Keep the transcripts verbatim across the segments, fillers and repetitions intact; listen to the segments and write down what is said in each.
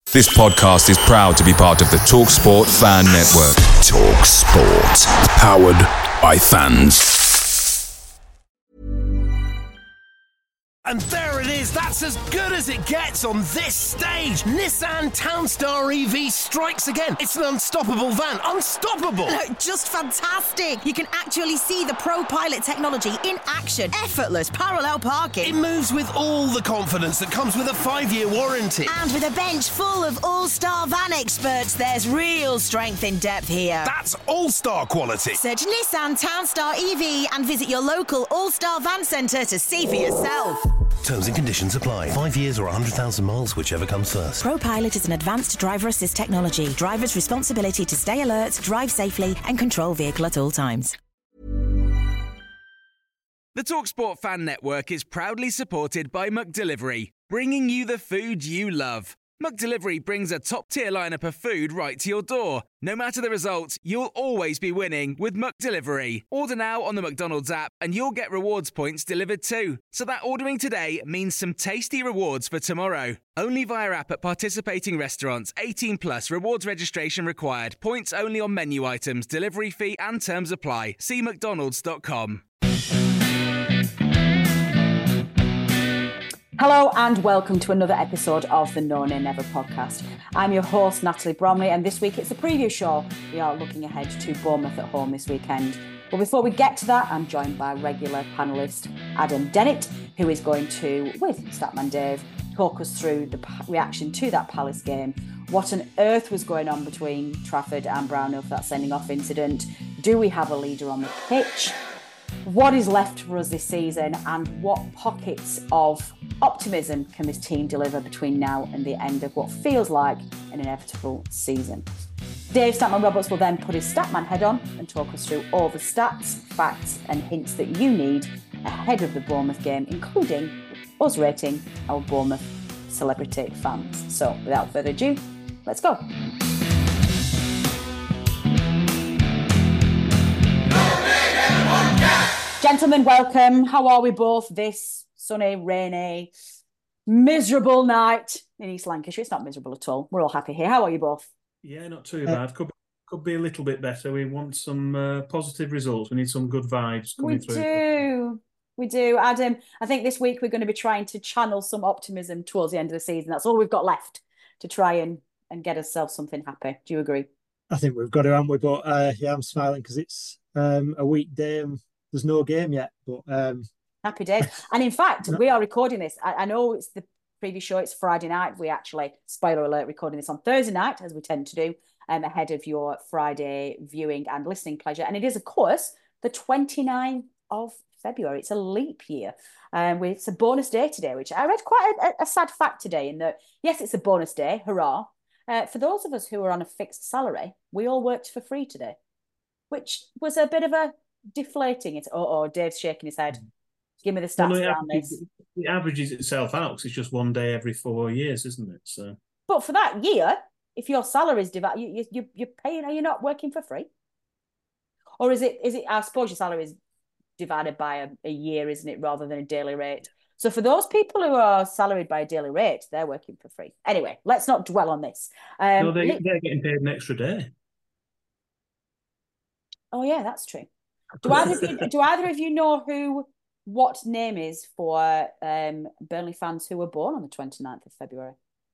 This podcast is proud to be part of the TalkSport Fan Network. TalkSport. Powered by fans. And there it is, that's as good as it gets on this stage. Nissan Townstar E V strikes again. It's an unstoppable van, unstoppable. Look, just fantastic. You can actually see the ProPilot technology in action. Effortless parallel parking. It moves with all the confidence that comes with a five-year warranty. And with a bench full of all-star van experts, there's real strength in depth here. That's all-star quality. Search Nissan Townstar E V and visit your local all-star van centre to see for yourself. Terms and conditions apply. Five years or one hundred thousand miles, whichever comes first. ProPilot is an advanced driver assist technology. Driver's responsibility to stay alert, drive safely and control vehicle at all times. The TalkSport Fan Network is proudly supported by McDelivery, bringing you the food you love. McDelivery brings a top-tier lineup of food right to your door. No matter the result, you'll always be winning with McDelivery. Order now on the McDonald's app and you'll get rewards points delivered too. So that ordering today means some tasty rewards for tomorrow. Only via app at participating restaurants. eighteen plus, rewards registration required. Points only on menu items, delivery fee and terms apply. See mcdonalds dot com. Hello and welcome to another episode of the No Nay Never podcast. I'm your host, Natalie Bromley, and this week it's a preview show. We are looking ahead to Bournemouth at home this weekend. But before we get to that, I'm joined by regular panellist Adam Dennett, who is going to, with Statman Dave, talk us through the reaction to that Palace game. What on earth was going on between Trafford and Brownhill for that sending-off incident? Do we have a leader on the pitch? What is left for us this season, and what pockets of optimism can this team deliver between now and the end of what feels like an inevitable season? Dave Statman Roberts will then put his Statman head on and talk us through all the stats, facts and hints that you need ahead of the Bournemouth game, including us rating our Bournemouth celebrity fans. So without further ado, let's go. Gentlemen, welcome. How are we both this sunny, rainy, miserable night in East Lancashire? It's not miserable at all. We're all happy here. How are you both? Yeah, not too bad. Could be, could be a little bit better. We want some uh, positive results. We need some good vibes coming we through. We do. We do. Adam, I think this week we're going to be trying to channel some optimism towards the end of the season. That's all we've got left to try and, and get ourselves something happy. Do you agree? I think we've got to, haven't we? But uh, yeah, I'm smiling because it's um, a weekday and there's no game yet. But um... happy days. And in fact, we are recording this. I, I know it's the previous show. It's Friday night. We actually, spoiler alert, recording this on Thursday night, as we tend to do, um, ahead of your Friday viewing and listening pleasure. And it is, of course, the twenty-ninth of February. It's a leap year. Um, it's a bonus day today, which I read quite a, a sad fact today in that, yes, it's a bonus day. Hurrah. Uh, for those of us who are on a fixed salary, we all worked for free today, which was a bit of a deflating. It's, oh, oh, Dave's shaking his head. Give me the stats well, around averages, this. It averages itself out because it's just one day every four years, isn't it? So, but for that year, if your salary is divided, you, you, you're paying, are you not working for free? Or is it, is it, I suppose your salary is divided by a, a year, isn't it, rather than a daily rate? So for those people who are salaried by a daily rate, they're working for free. Anyway, let's not dwell on this. Um, no, they, they're getting paid an extra day. Oh, yeah, that's true. Do either of you, do either of you know who, what name is for um, Burnley fans who were born on the twenty-ninth of February?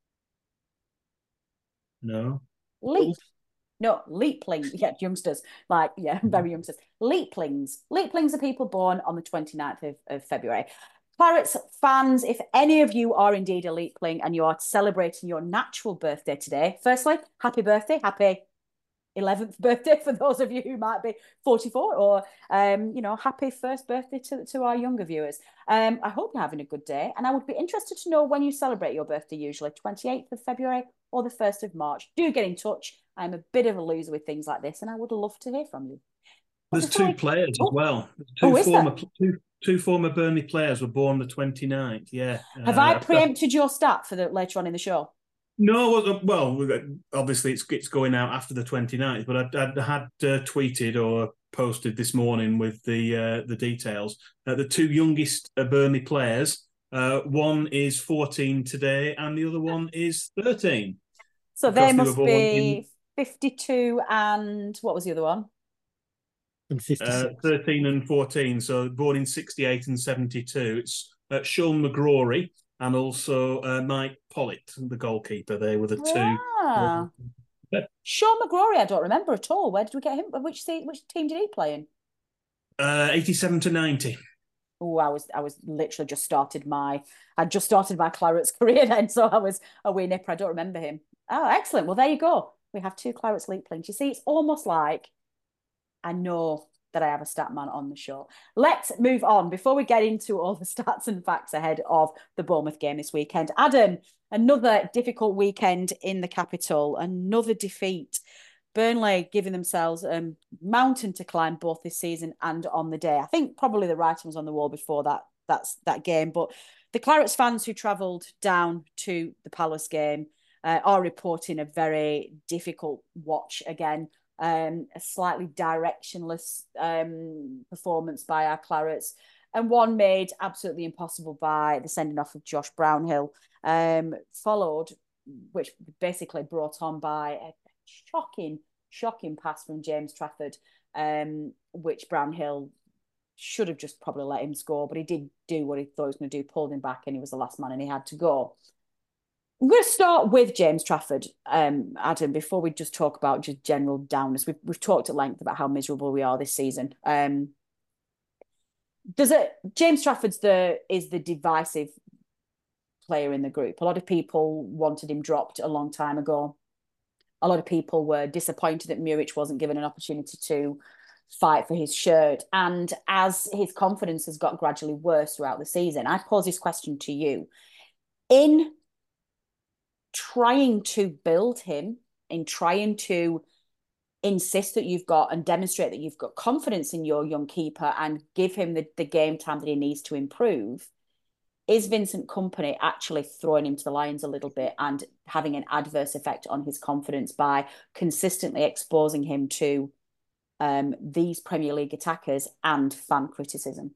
No. Leap. No, leaplings. Yeah, youngsters. Like, yeah, very youngsters. Leaplings. Leaplings are people born on the twenty-ninth of, of February. Clarets fans, if any of you are indeed a leapling and you are celebrating your natural birthday today, firstly, happy birthday, happy eleventh birthday for those of you who might be forty-four, or um, you know, happy first birthday to, to our younger viewers. Um, I hope you're having a good day, and I would be interested to know when you celebrate your birthday, usually twenty-eighth of February or the first of March. Do get in touch. I'm a bit of a loser with things like this, and I would love to hear from you. There's two players oh. as well. Two oh, is former there? two, two former Burnley players were born the twenty-ninth. Yeah. Have uh, I preempted your stat for the later on in the show? No, well, obviously it's it's going out after the twenty-ninth, but I, I had uh, tweeted or posted this morning with the uh, the details. Uh, the two youngest uh, Burnley players, uh, one is fourteen today and the other one is thirteen. So they they must were born be in fifty-two and what was the other one? And uh, fifty-six. thirteen and fourteen. So born in sixty-eight and seventy-two. It's uh, Sean McGrory and also uh, Mike Pollitt, the goalkeeper. They were the two. Ah. Sean McGrory, I don't remember at all. Where did we get him? Which which team did he play in? Uh, eighty-seven to ninety. Oh, I was I was literally just started my I just started my Clarets career then, so I was a wee nipper. I don't remember him. Oh, excellent. Well, there you go. We have two Clarets League playing. You see, it's almost like I know that I have a stat man on the show. Let's move on before we get into all the stats and facts ahead of the Bournemouth game this weekend. Adam, another difficult weekend in the capital, another defeat. Burnley giving themselves a um, mountain to climb both this season and on the day. I think probably the writing was on the wall before that that's that game. But the Clarets fans who travelled down to the Palace game uh, are reporting a very difficult watch again. Um, a slightly directionless um, performance by our Clarets, and one made absolutely impossible by the sending off of Josh Brownhill, um, followed, which basically brought on by a shocking, shocking pass from James Trafford, um, which Brownhill should have just probably let him score, but he did do what he thought he was going to do, pulled him back, and he was the last man and he had to go. I'm going to start with James Trafford, um, Adam, before we just talk about just general downers. We've, we've talked at length about how miserable we are this season. Um, does it, James Trafford's the is the divisive player in the group. A lot of people wanted him dropped a long time ago. A lot of people were disappointed that Muric wasn't given an opportunity to fight for his shirt. And as his confidence has got gradually worse throughout the season, I pose this question to you. In trying to build him, in trying to insist that you've got and demonstrate that you've got confidence in your young keeper and give him the, the game time that he needs to improve, is Vincent Kompany actually throwing him to the lions a little bit and having an adverse effect on his confidence by consistently exposing him to um, these Premier League attackers and fan criticism?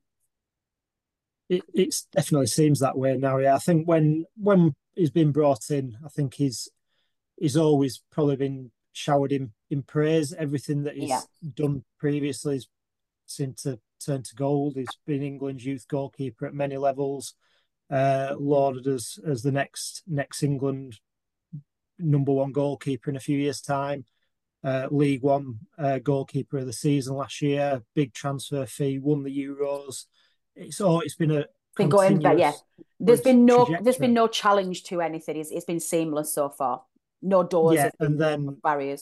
It it's definitely seems that way now. Yeah, I think when when he's been brought in, I think he's he's always probably been showered in, in praise. Everything that he's yeah. done previously has seemed to turn to gold. He's been England's youth goalkeeper at many levels, uh, lauded as as the next next England number one goalkeeper in a few years' time. Uh, League One uh, goalkeeper of the season last year. Big transfer fee, won the Euros. It's all. It's been a been going, but yeah, there's been no trajectory. There's been no challenge to anything. It's, it's been seamless so far. No doors, yeah, and then barriers.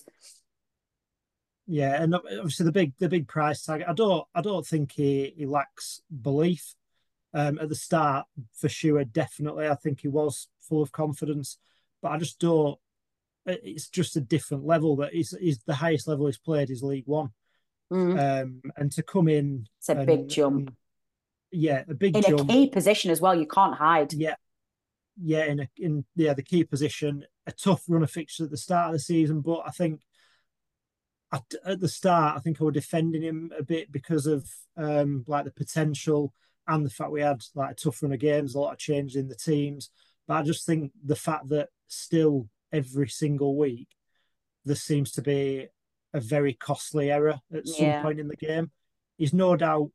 Yeah, and obviously the big the big price tag. I don't I don't think he he lacks belief. Um, at the start, for sure, definitely, I think he was full of confidence, but I just don't. It's just a different level. That is is the highest level he's played is League One, mm. um, and to come in, it's a and, big jump. And, yeah, a big in jump. a key position as well. You can't hide. Yeah, yeah, in a, in yeah the key position. A tough run of fixtures at the start of the season, but I think at, at the start, I think I was defending him a bit because of um, like the potential and the fact we had like a tough run of games, a lot of changes in the teams. But I just think the fact that still every single week there seems to be a very costly error at some yeah. point in the game. He's no doubt.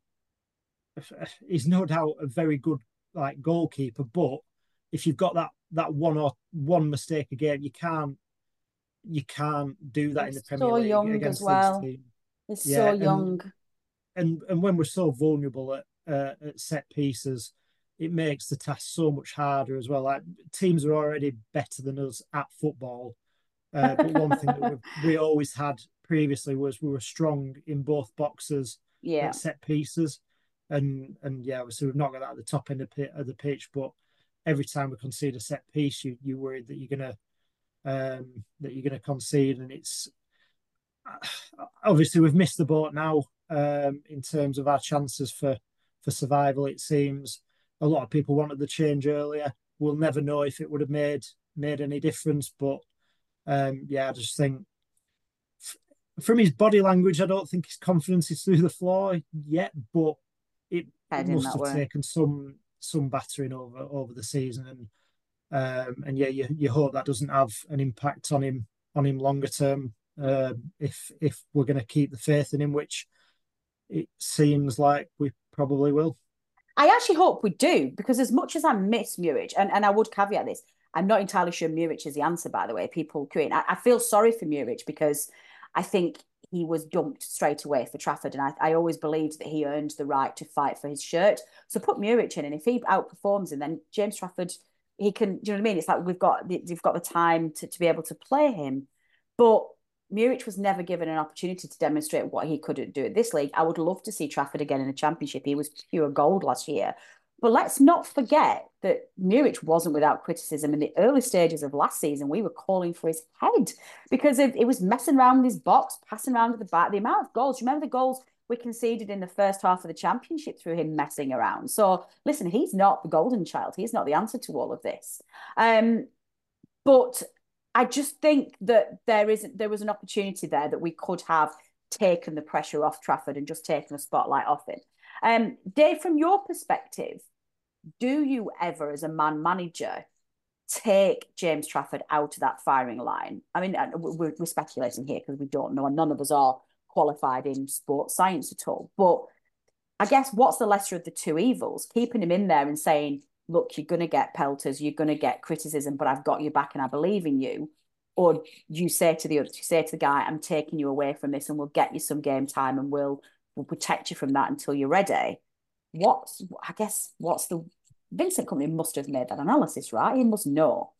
He's no doubt a very good like goalkeeper, but if you've got that that one or one mistake a game, you can't you can't do that He's in the Premier so League young against as well. these teams. He's yeah, so young, and, and and when we're so vulnerable at uh, at set pieces, it makes the task so much harder as well. Like teams are already better than us at football, uh, but one thing that we always had previously was we were strong in both boxes yeah. at set pieces. And and yeah, obviously we've not got that at the top end of, of the pitch, but every time we concede a set piece, you you're worried that you're gonna um, that you're gonna concede, and it's obviously we've missed the boat now um, in terms of our chances for for survival. It seems a lot of people wanted the change earlier. We'll never know if it would have made made any difference, but um, yeah, I just think from his body language, I don't think his confidence is through the floor yet, but it, it must have way. taken some some battering over over the season, and Um, and yeah, you, you hope that doesn't have an impact on him on him longer term. Um, if if we're going to keep the faith in him, which it seems like we probably will. I actually hope we do, because as much as I miss Muric, and, and I would caveat this, I'm not entirely sure Muric is the answer, by the way. People create, I, I feel sorry for Muric because I think he was dumped straight away for Trafford. And I, I always believed that he earned the right to fight for his shirt. So put Muric in, and if he outperforms him, then James Trafford, he can, do you know what I mean? It's like we've got, they've got the time to, to be able to play him. But Muric was never given an opportunity to demonstrate what he could do at this league. I would love to see Trafford again in the Championship. He was pure gold last year. But let's not forget that Muric wasn't without criticism. In the early stages of last season, we were calling for his head because it, it was messing around with his box, passing around at the back. The amount of goals, you remember the goals we conceded in the first half of the Championship through him messing around. So listen, he's not the golden child. He's not the answer to all of this. Um, but I just think that there is there was an opportunity there that we could have taken the pressure off Trafford and just taken the spotlight off it. Um, Dave, from your perspective, do you ever, as a man manager, take James Trafford out of that firing line? I mean, we're, we're speculating here because we don't know, and none of us are qualified in sports science at all. But I guess what's the lesser of the two evils? Keeping him in there and saying, look, you're going to get pelters, you're going to get criticism, but I've got you back and I believe in you. Or you say to the other, you say to the guy, I'm taking you away from this and we'll get you some game time and we'll we'll protect you from that until you're ready. What's, I guess, what's the, Vincent Kompany must have made that analysis, right? He must know.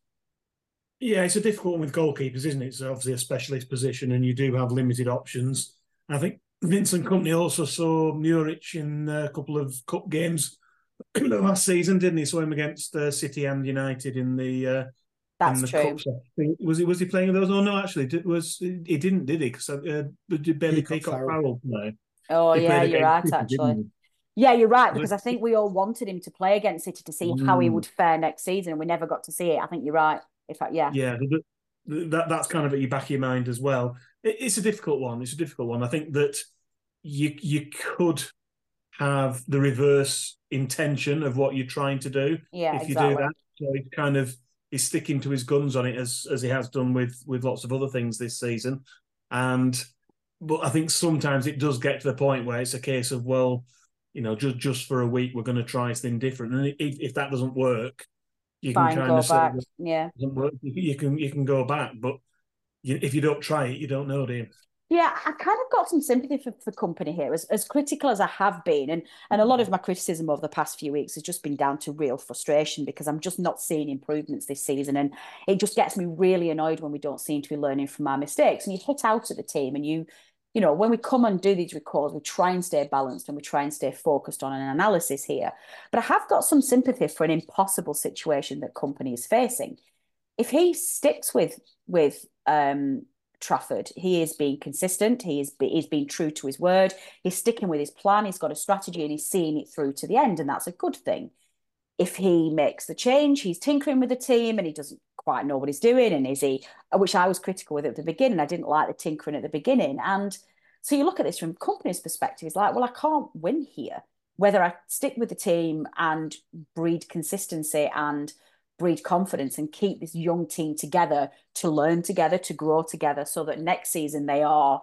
Yeah, it's a difficult one with goalkeepers, isn't it? It's obviously a specialist position and you do have limited options. I think Vincent Kompany also saw Muric in a couple of cup games last season, didn't he? Saw him against uh, City and United in the uh, that's in the true. cups. Was he was he playing those? Oh no, actually, did, was he didn't? Did he? Because uh, did Bailey Peacock, Peacock Farrell play? Oh he yeah, you're right. City, actually, yeah, you're right. Because I think we all wanted him to play against City to see mm. how he would fare next season, and we never got to see it. I think you're right. In fact, yeah, yeah, that that's kind of at your back of your mind as well. It, it's a difficult one. It's a difficult one. I think that you you could have the reverse intention of what you're trying to do. Yeah, if you exactly. do that. So he kind of is sticking to his guns on it as as he has done with with lots of other things this season. And but I think sometimes it does get to the point where it's a case of, well, you know, just just for a week we're going to try something different, and if, if that doesn't work, you Fine, can kind go of back. say, yeah, doesn't work. You can you can go back, but you, if you don't try it, you don't know, do you? Yeah, I kind of got some sympathy for, for Kompany here, as, as critical as I have been. And, and a lot of my criticism over the past few weeks has just been down to real frustration because I'm just not seeing improvements this season. And it just gets me really annoyed when we don't seem to be learning from our mistakes. And you hit out at the team and you, you know, when we come and do these records, we try and stay balanced and we try and stay focused on an analysis here. But I have got some sympathy for an impossible situation that Kompany is facing. If he sticks with, with, um, Trafford, he is being consistent, he is he's being true to his word, he's sticking with his plan, he's got a strategy and he's seeing it through to the end, and that's a good thing. If he makes the change, he's tinkering with the team and he doesn't quite know what he's doing, and is he, which I was critical with at the beginning, I didn't like the tinkering at the beginning. And so you look at this from Kompany's perspective, it's like, well, I can't win here, whether I stick with the team and breed consistency and breed confidence and keep this young team together to learn together, to grow together, so that next season they are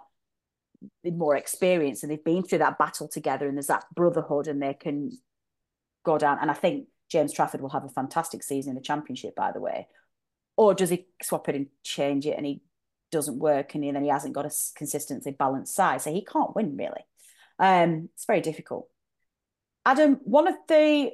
more experienced and they've been through that battle together and there's that brotherhood and they can go down. And I think James Trafford will have a fantastic season in the Championship, by the way. Or does he swap it and change it and he doesn't work and then he hasn't got a consistently balanced side, so he can't win really. Um, it's very difficult. Adam, one of the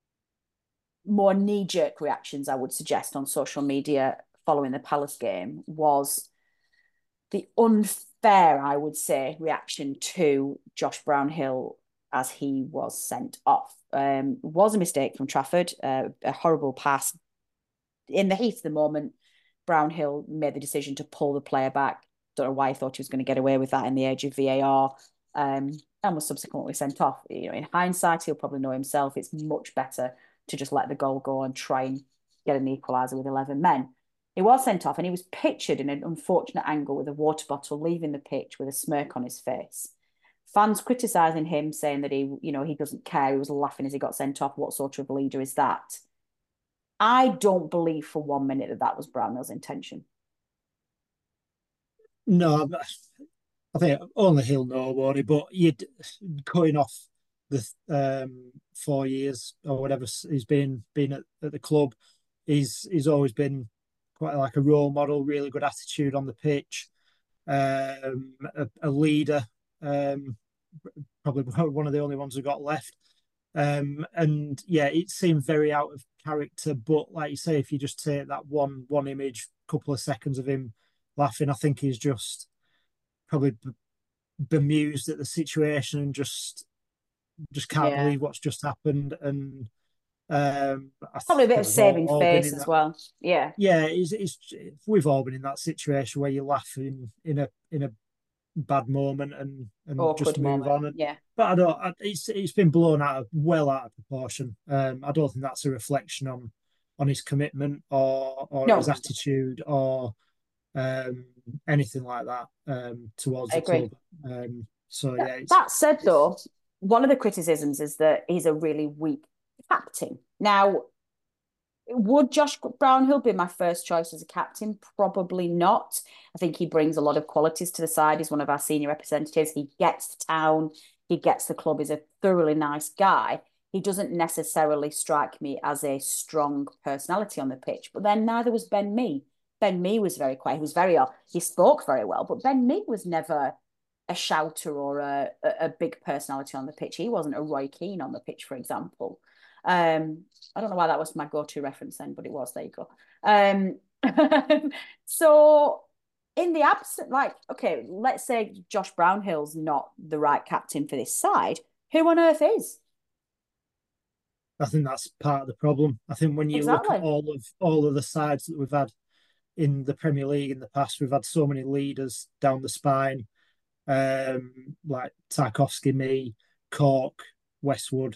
more knee-jerk reactions I would suggest on social media following the Palace game was the unfair, I would say, reaction to Josh Brownhill as he was sent off. Um, it was a mistake from Trafford, uh, a horrible pass. In the heat of the moment, Brownhill made the decision to pull the player back. Don't know why he thought he was going to get away with that in the age of V A R, um, and was subsequently sent off. You know, in hindsight, he'll probably know himself. It's much better to just let the goal go and try and get an equaliser with eleven men. He was sent off and he was pictured in an unfortunate angle with a water bottle leaving the pitch with a smirk on his face. Fans criticising him, saying that he, you know, he doesn't care. He was laughing as he got sent off. What sort of leader is that? I don't believe for one minute that that was Brownhill's intention. No, I think only he'll know about it. But you'd cutting off the um, four years or whatever he's been been at, at the club, he's he's always been quite like a role model, really good attitude on the pitch, um, a, a leader, um, probably one of the only ones who got left. Um, and yeah, it seemed very out of character. But like you say, if you just take that one one image, couple of seconds of him laughing, I think he's just probably b- bemused at the situation and just just can't Yeah. believe what's just happened. And um, I Probably a bit of we've saving all been face in as that- well. Yeah. Yeah, it's, it's we've all been in that situation where you laugh in in a in a bad moment and and Awkward just move moment. on. And, Yeah. but I don't. I, it's it's been blown out of well out of proportion. Um, I don't think that's a reflection on on his commitment or or No. his attitude or um anything like that um towards I the agree. club. Um, so yeah, it's, That said, though, one of the criticisms is that he's a really weak captain. Now, would Josh Brownhill be my first choice as a captain? Probably not. I think he brings a lot of qualities to the side. He's one of our senior representatives. He gets the town. He gets the club. He's a thoroughly nice guy. He doesn't necessarily strike me as a strong personality on the pitch. But then neither was Ben Mee. Ben Mee was very quiet. He was very, he spoke very well. But Ben Mee was never a shouter or a, a big personality on the pitch. He wasn't a Roy Keane on the pitch, for example. Um, I don't know why that was my go-to reference then, but it was. There you go. Um, so in the absence, like, okay, let's say Josh Brownhill's not the right captain for this side. Who on earth is? I think that's part of the problem. I think when you Exactly. look at all of all of the sides that we've had in the Premier League in the past, we've had so many leaders down the spine, um, like Tarkowski, me, Cork, Westwood,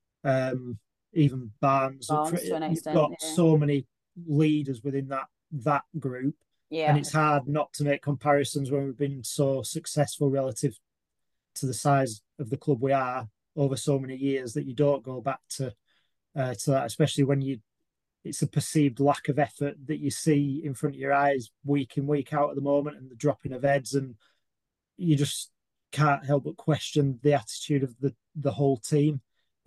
um, even Barnes. Barnes to an You've extent, got yeah. so many leaders within that that group, Yeah. and it's hard not to make comparisons when we've been so successful relative to the size of the club we are over so many years that you don't go back to uh, to that, especially when you it's a perceived lack of effort that you see in front of your eyes week in, week out at the moment, and the dropping of heads, and you just can't help but question the attitude of the the whole team,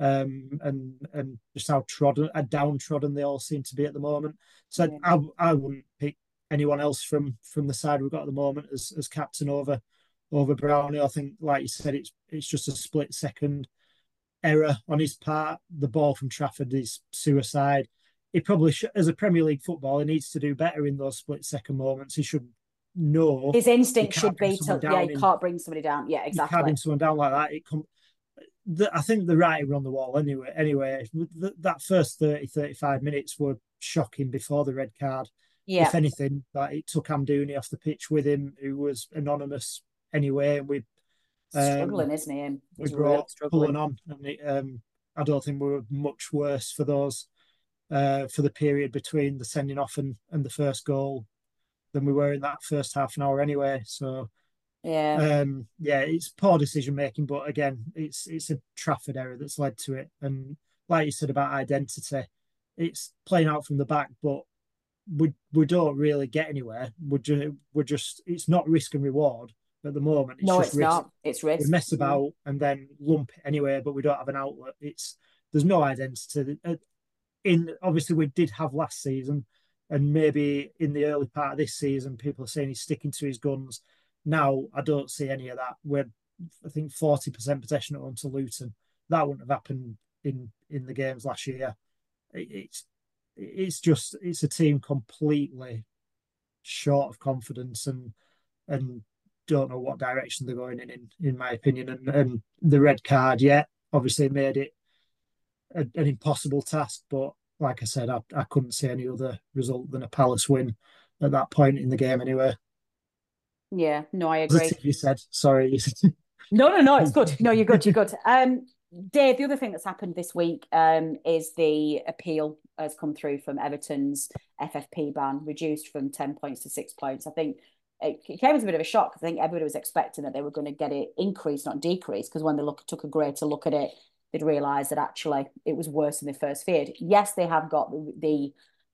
um, and and just how trodden, uh, downtrodden they all seem to be at the moment. So Yeah. I I wouldn't pick anyone else from from the side we've got at the moment as as captain over over Brownie. I think, like you said, it's it's just a split second error on his part. The ball from Trafford is suicide. He probably should, as a Premier League footballer, he needs to do better in those split second moments. He should know His instinct you should can't bring be to, someone yeah, down you in- can't bring somebody down. Yeah, you can't exactly. bring someone down like that. It com- the, I think the writing were on the wall anyway. Anyway, th- that first thirty, thirty-five minutes were shocking before the red card. Yeah. If anything, like, it took Amdouni off the pitch with him, who was anonymous anyway, and we um, Struggling, isn't he? Him? we He's really brought struggling. pulling on, and it, um, I don't think we were much worse for those uh, for the period between the sending off and, and the first goal than we were in that first half an hour anyway. So Yeah. um, yeah, it's poor decision making, but again, it's it's a Trafford error that's led to it. And like you said about identity, it's playing out from the back, but we we don't really get anywhere. We're just, we're just it's not risk and reward at the moment. It's No, just it's risk. not. It's risk. We mess Mhm. about and then lump it anyway, but we don't have an outlet. It's there's no identity. In obviously we did have last season, and maybe in the early part of this season, people are saying he's sticking to his guns. Now I don't see any of that. We're I think forty percent possession at home to Luton. That wouldn't have happened in in the games last year. It, it's it's just it's a team completely short of confidence and and don't know what direction they're going in, in, in my opinion. And, and the red card, yeah, obviously made it a, an impossible task. But like I said, I, I couldn't see any other result than a Palace win at that point in the game anyway. Yeah, no, I agree. Positive, you said. Sorry. No, no, no, it's good. No, you're good. You're good. Um, Dave, the other thing that's happened this week um, is the appeal has come through from Everton's F F P ban, reduced from ten points to six points. I think it came as a bit of a shock. I think everybody was expecting that they were going to get it increased, not decreased, because when they look, took a greater look at it, they'd realised that actually it was worse than they first feared. Yes, they have got the, the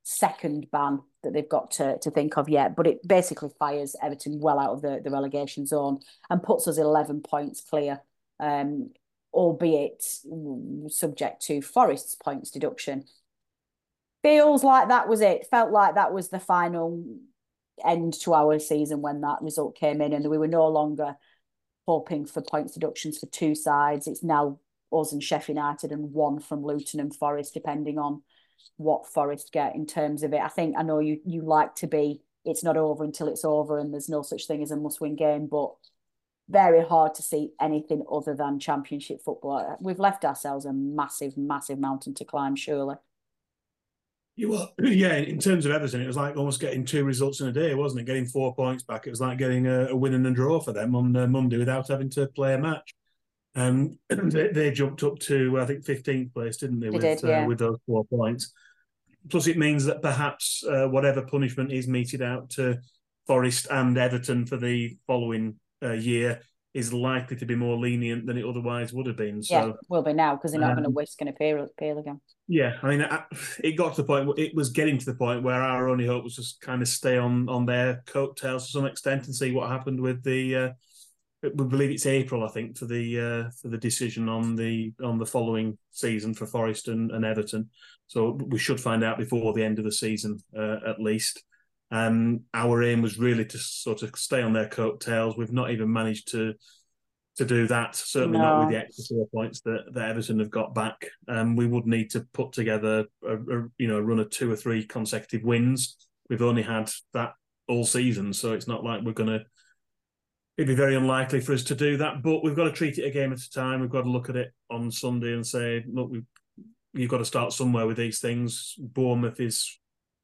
second ban that they've got to, to think of yet, but it basically fires Everton well out of the, the relegation zone and puts us eleven points clear, um, albeit subject to Forest's points deduction. Feels like that was it. Felt like that was the final end to our season when that result came in, and we were no longer hoping for points deductions for two sides. It's now us and Sheffield United and one from Luton and Forest, depending on what Forest get in terms of it. I think I know you you like to be, it's not over until it's over and there's no such thing as a must-win game, but very hard to see anything other than Championship football. We've left ourselves a massive, massive mountain to climb, surely. You were, yeah, in terms of Everton, it was like almost getting two results in a day, wasn't it? Getting four points back. It was like getting a, a win and a draw for them on uh, Monday without having to play a match. Um, they, they jumped up to, I think, fifteenth place, didn't they, they with, did, yeah. uh, with those four points. Plus, it means that perhaps uh, whatever punishment is meted out to Forest and Everton for the following uh, year is likely to be more lenient than it otherwise would have been. So, yeah, will be now, because they're not um, going to whisk and appeal, appeal again. Yeah, I mean, it got to the point, it was getting to the point where our only hope was just kind of stay on, on their coattails to some extent and see what happened with the, uh, we believe it's April, I think, for the uh, for the decision on the on the following season for Forest and, and Everton. So we should find out before the end of the season, uh, at least. Um, our aim was really to sort of stay on their coattails. We've not even managed to to do that. Certainly no. not with the extra four points that, that Everton have got back. Um, we would need to put together a, a you know a run of two or three consecutive wins. We've only had that all season, so it's not like we're going to. It'd be very unlikely for us to do that, but we've got to treat it a game at a time. We've got to look at it on Sunday and say, look, we've, you've got to start somewhere with these things. Bournemouth is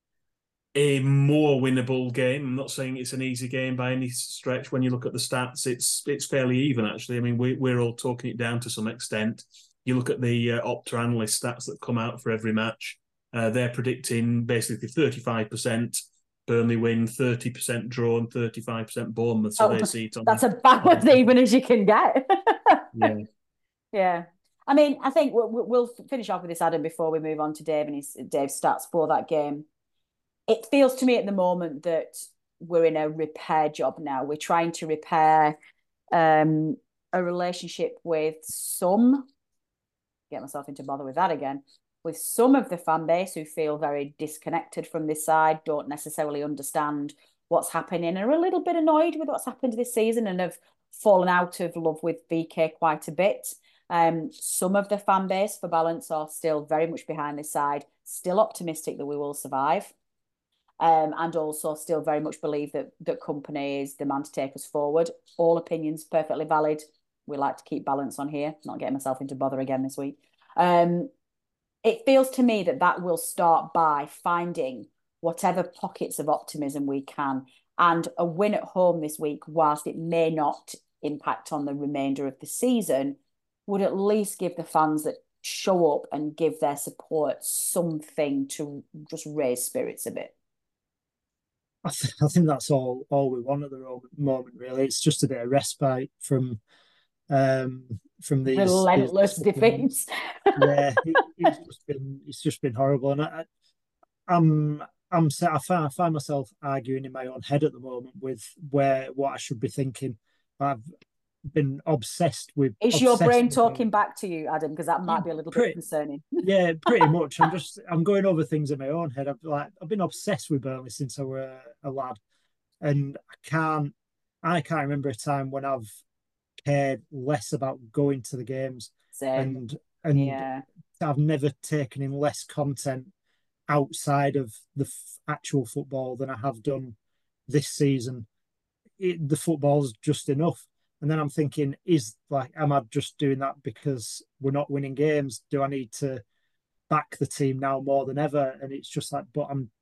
a more winnable game. I'm not saying it's an easy game by any stretch. When you look at the stats, it's it's fairly even, actually. I mean, we, we're all talking it down to some extent. You look at the uh, Opta analyst stats that come out for every match. Uh, they're predicting basically thirty-five percent Burnley win, thirty percent draw and thirty-five percent Bournemouth. So oh, they see it on that's about as even as you can get. yeah. Yeah. I mean, I think we'll, we'll finish off with this, Adam, before we move on to Dave and his Dave's stats for that game. It feels to me at the moment that we're in a repair job now. We're trying to repair um, a relationship with some, get myself into bother with that again, with some of the fan base who feel very disconnected from this side, don't necessarily understand what's happening, and are a little bit annoyed with what's happened this season and have fallen out of love with V K quite a bit. Um, some of the fan base, for balance, are still very much behind this side, still optimistic that we will survive. Um, and also still very much believe that that Kompany is the man to take us forward. All opinions perfectly valid. We like to keep balance on here, not getting myself into bother again this week. Um, it feels to me that that will start by finding whatever pockets of optimism we can. And a win at home this week, whilst it may not impact on the remainder of the season, would at least give the fans that show up and give their support something to just raise spirits a bit. I, th- I think that's all all we want at the moment, really. It's just a bit of respite from um, from these relentless these defeats. Yeah, it, it's just been it's just been horrible, and I, I'm I'm I find, I find myself arguing in my own head at the moment with where what I should be thinking. I've been obsessed with. Is obsessed your brain with talking them. back to you, Adam? Because that might be a little pretty, bit concerning. Yeah, pretty much. I'm just I'm going over things in my own head. I've like I've been obsessed with Burnley since I was a, a lad, and I can't I can't remember a time when I've cared less about going to the games. Same. and and yeah. I've never taken in less content outside of the f- actual football than I have done this season. It, the football's just enough. And then I'm thinking, is like, am I just doing that because we're not winning games? Do I need to back the team now more than ever? And it's just like, but I'm,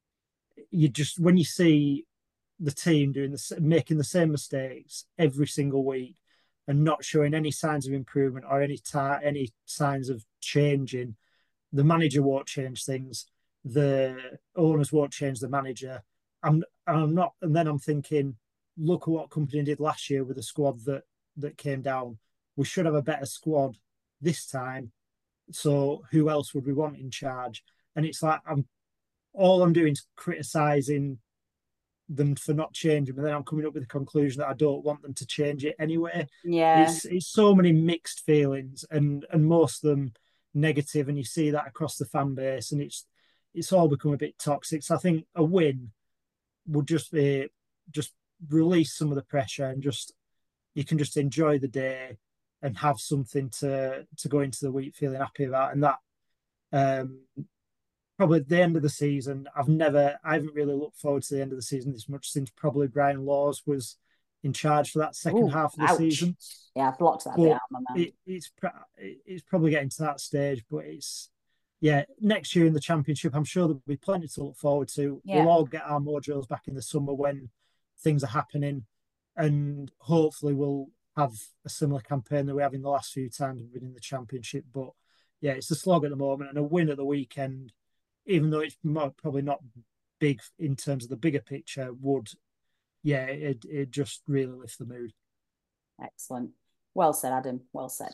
you just, when you see the team doing the, making the same mistakes every single week and not showing any signs of improvement or any ta- any signs of changing, the manager won't change things. The owners won't change the manager. I'm, I'm not, and then I'm thinking, look at what Kompany did last year with the squad that that came down. We should have a better squad this time. So who else would we want in charge? And it's like I'm all I'm doing is criticising them for not changing, but then I'm coming up with the conclusion that I don't want them to change it anyway. Yeah. It's it's so many mixed feelings, and and most of them negative, and you see that across the fan base, and it's it's all become a bit toxic. So I think a win would just be just release some of the pressure, and just you can just enjoy the day and have something to to go into the week feeling happy about. And that um probably at the end of the season, I've never, I haven't really looked forward to the end of the season this much since probably Brian Laws was in charge for that second Ooh, half of the ouch. season. Yeah, I've blocked that but bit out of my mind. It, it's, it's probably getting to that stage, but it's, yeah, next year in the Championship, I'm sure there'll be plenty to look forward to. Yeah. We'll all get our mojos back in the summer when things are happening, and hopefully we'll have a similar campaign that we have in the last few times we've been in the Championship. But yeah, it's a slog at the moment, and a win at the weekend, even though it's probably not big in terms of the bigger picture, would, yeah, it it just really lift the mood. Excellent. Well said, Adam. Well said.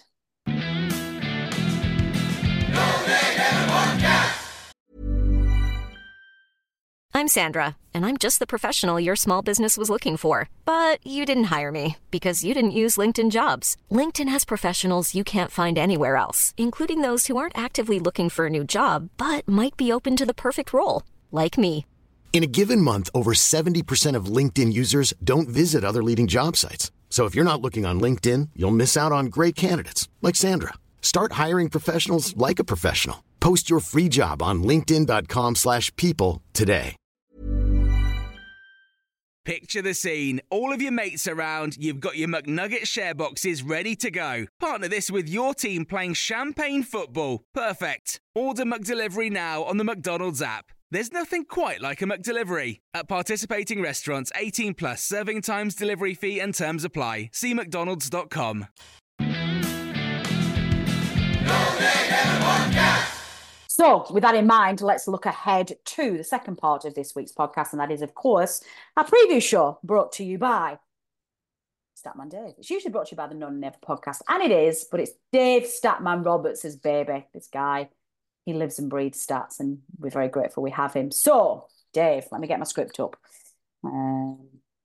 I'm Sandra, and I'm just the professional your small business was looking for. But you didn't hire me because you didn't use LinkedIn Jobs. LinkedIn has professionals you can't find anywhere else, including those who aren't actively looking for a new job, but might be open to the perfect role, like me. In a given month, over seventy percent of LinkedIn users don't visit other leading job sites. So if you're not looking on LinkedIn, you'll miss out on great candidates like Sandra. Start hiring professionals like a professional. Post your free job on linkedin.com slash people today. Picture the scene. All of your mates around, you've got your McNugget share boxes ready to go. Partner this with your team playing champagne football. Perfect. Order McDelivery now on the McDonald's app. There's nothing quite like a McDelivery. At participating restaurants, eighteen plus, serving times, delivery fee and terms apply. See mcdonalds dot com. So, with that in mind, let's look ahead to the second part of this week's podcast, and that is, of course, our preview show brought to you by Statman Dave. It's usually brought to you by the None Never podcast, and it is, but it's Dave Statman Roberts' baby. This guy, he lives and breathes stats, and we're very grateful we have him. So, Dave, let me get my script up. Um,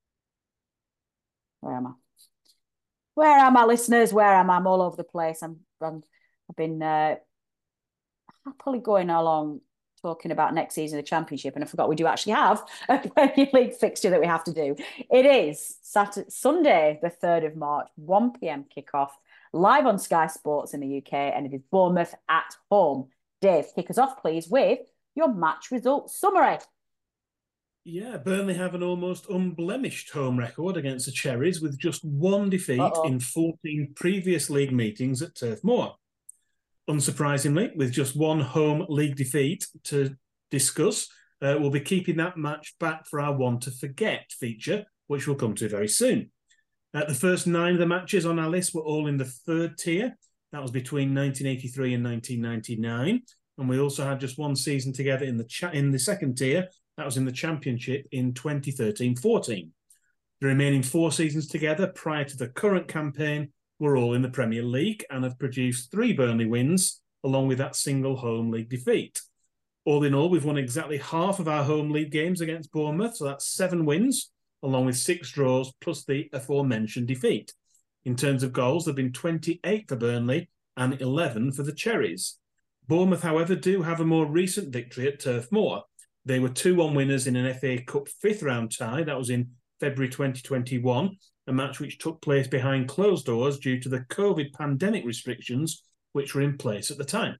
where am I? Where are my listeners? Where am I? I'm all over the place. I'm, I'm I've been uh, happily going along talking about next season of the Championship, and I forgot we do actually have a Premier League fixture that we have to do. It is Saturday, Sunday, the third of March, one p.m. kickoff, live on Sky Sports in the U K, and it is Bournemouth at home. Dave, kick us off, please, with your match results summary. Yeah, Burnley have an almost unblemished home record against the Cherries, with just one defeat Uh-oh. in fourteen previous league meetings at Turf Moor. Unsurprisingly, with just one home league defeat to discuss, uh, we'll be keeping that match back for our One to Forget feature, which we'll come to very soon. Uh, the first nine of the matches on our list were all in the third tier. That was between nineteen eighty-three and nineteen ninety-nine. And we also had just one season together in the cha- in the second tier. That was in the Championship in twenty thirteen fourteen. The remaining four seasons together prior to the current campaign were all in the Premier League and have produced three Burnley wins, along with that single home league defeat. All in all, we've won exactly half of our home league games against Bournemouth, so that's seven wins, along with six draws, plus the aforementioned defeat. In terms of goals, there have been twenty-eight for Burnley and eleven for the Cherries. Bournemouth, however, do have a more recent victory at Turf Moor. They were two one winners in an F A Cup fifth round tie. That was in February twenty twenty-one, a match which took place behind closed doors due to the COVID pandemic restrictions which were in place at the time.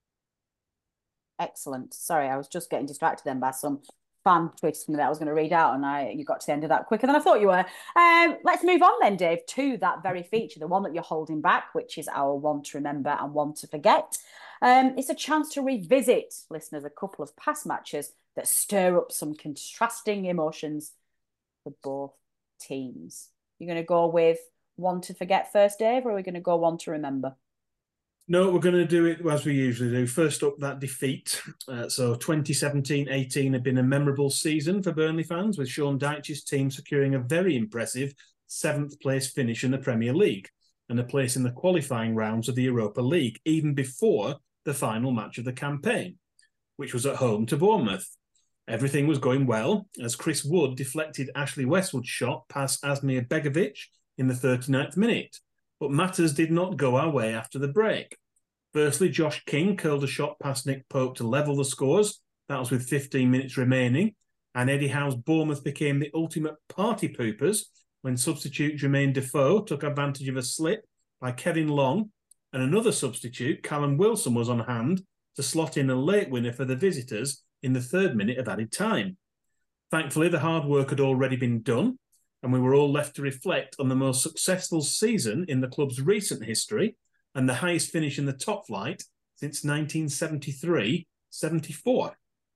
Excellent. Sorry, I was just getting distracted then by some fan tweets that I was going to read out, and I you got to the end of that quicker than I thought you were. Um, let's move on then, Dave, to that very feature, the one that you're holding back, which is our One to Remember and One to Forget. Um, it's a chance to revisit, listeners, a couple of past matches that stir up some contrasting emotions for both teams. You're going to go with One to Forget first, Dave, or are we going to go One to Remember? No, we're going to do it as we usually do. First up, that defeat. Uh, so twenty seventeen eighteen had been a memorable season for Burnley fans, with Sean Dyche's team securing a very impressive seventh place finish in the Premier League and a place in the qualifying rounds of the Europa League, even before the final match of the campaign, which was at home to Bournemouth. Everything was going well as Chris Wood deflected Ashley Westwood's shot past Asmir Begovic in the thirty-ninth minute, but matters did not go our way after the break. Firstly, Josh King curled a shot past Nick Pope to level the scores. That was with fifteen minutes remaining, and Eddie Howe's Bournemouth became the ultimate party poopers when substitute Jermaine Defoe took advantage of a slip by Kevin Long, and another substitute, Callum Wilson, was on hand to slot in a late winner for the visitors in the third minute of added time. Thankfully, the hard work had already been done, and we were all left to reflect on the most successful season in the club's recent history and the highest finish in the top flight since nineteen seventy-three seventy-four.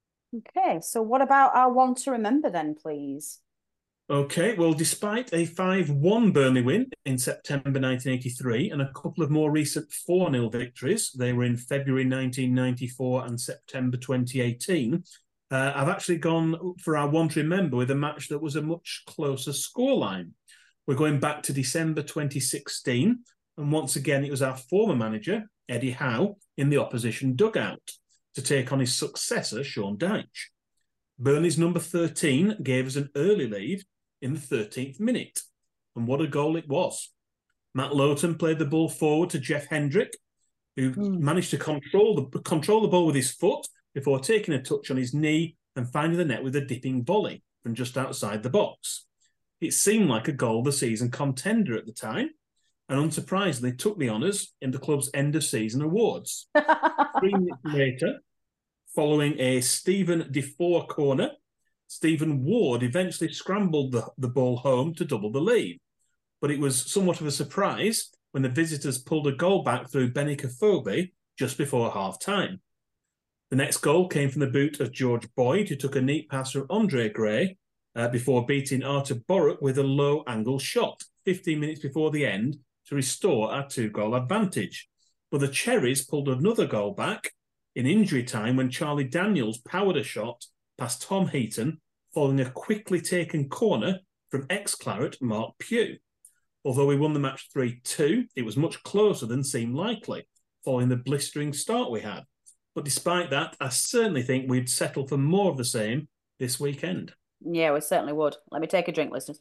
Okay, so what about our one to remember then, please? Okay, well, despite a five one Burnley win in September nineteen eighty-three and a couple of more recent four nil victories, they were in February nineteen ninety-four and September twenty eighteen, uh, I've actually gone for our one to remember with a match that was a much closer scoreline. We're going back to December twenty sixteen, and once again it was our former manager, Eddie Howe, in the opposition dugout to take on his successor, Sean Dyche. Burnley's number thirteen gave us an early lead in the thirteenth minute, and what a goal it was. Matt Lowton played the ball forward to Jeff Hendrick, who mm. managed to control the control the ball with his foot before taking a touch on his knee and finding the net with a dipping volley from just outside the box. It seemed like a goal of the season contender at the time, and unsurprisingly took the honours in the club's end-of-season awards. Three minutes later, following a Stephen Defoe corner, Stephen Ward eventually scrambled the, the ball home to double the lead. But it was somewhat of a surprise when the visitors pulled a goal back through Benny Kofobe just before half-time. The next goal came from the boot of George Boyd, who took a neat pass from Andre Gray uh, before beating Artur Boruc with a low-angle shot fifteen minutes before the end to restore our two-goal advantage. But the Cherries pulled another goal back in injury time when Charlie Daniels powered a shot past Tom Heaton following a quickly taken corner from ex-Claret Mark Pugh. Although we won the match three two, it was much closer than seemed likely, following the blistering start we had. But despite that, I certainly think we'd settle for more of the same this weekend. Yeah, we certainly would. Let me take a drink, listeners.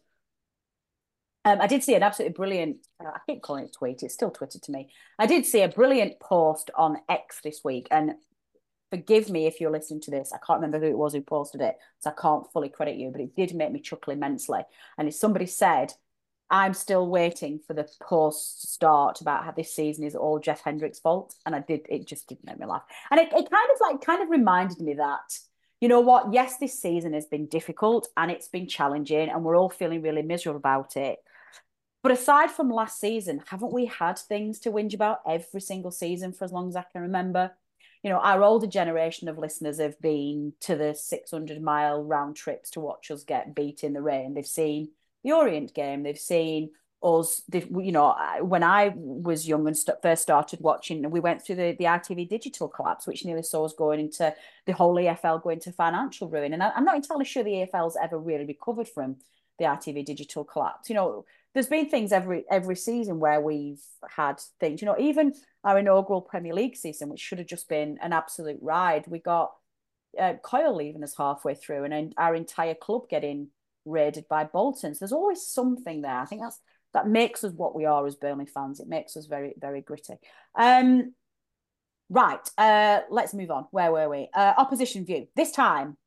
Um, I did see an absolutely brilliant, uh, I keep calling it tweet, it's still tweeted to me. I did see a brilliant post on X this week, and forgive me if you're listening to this, I can't remember who it was who posted it, so I can't fully credit you, but it did make me chuckle immensely. And if somebody said, I'm still waiting for the post to start about how this season is all Jeff Hendrick's fault. And I did, it just did make me laugh. And it, it kind of like, kind of reminded me that, you know what, yes, this season has been difficult and it's been challenging and we're all feeling really miserable about it. But aside from last season, haven't we had things to whinge about every single season for as long as I can remember? You know, our older generation of listeners have been to the six hundred mile round trips to watch us get beat in the rain. They've seen the Orient game. They've seen us, you know, when I was young and st- first started watching, we went through the, the I T V digital collapse, which nearly saw us going into the whole E F L going to financial ruin. And I, I'm not entirely sure the E F L's ever really recovered from the I T V digital collapse. You know, there's been things every every season where we've had things, you know, even our inaugural Premier League season, which should have just been an absolute ride. We got uh, Coyle leaving us halfway through and our entire club getting raided by Bolton. So there's always something there. I think that's that makes us what we are as Burnley fans. It makes us very, very gritty. Um, right, uh, let's move on. Where were we? Uh, opposition view. This time,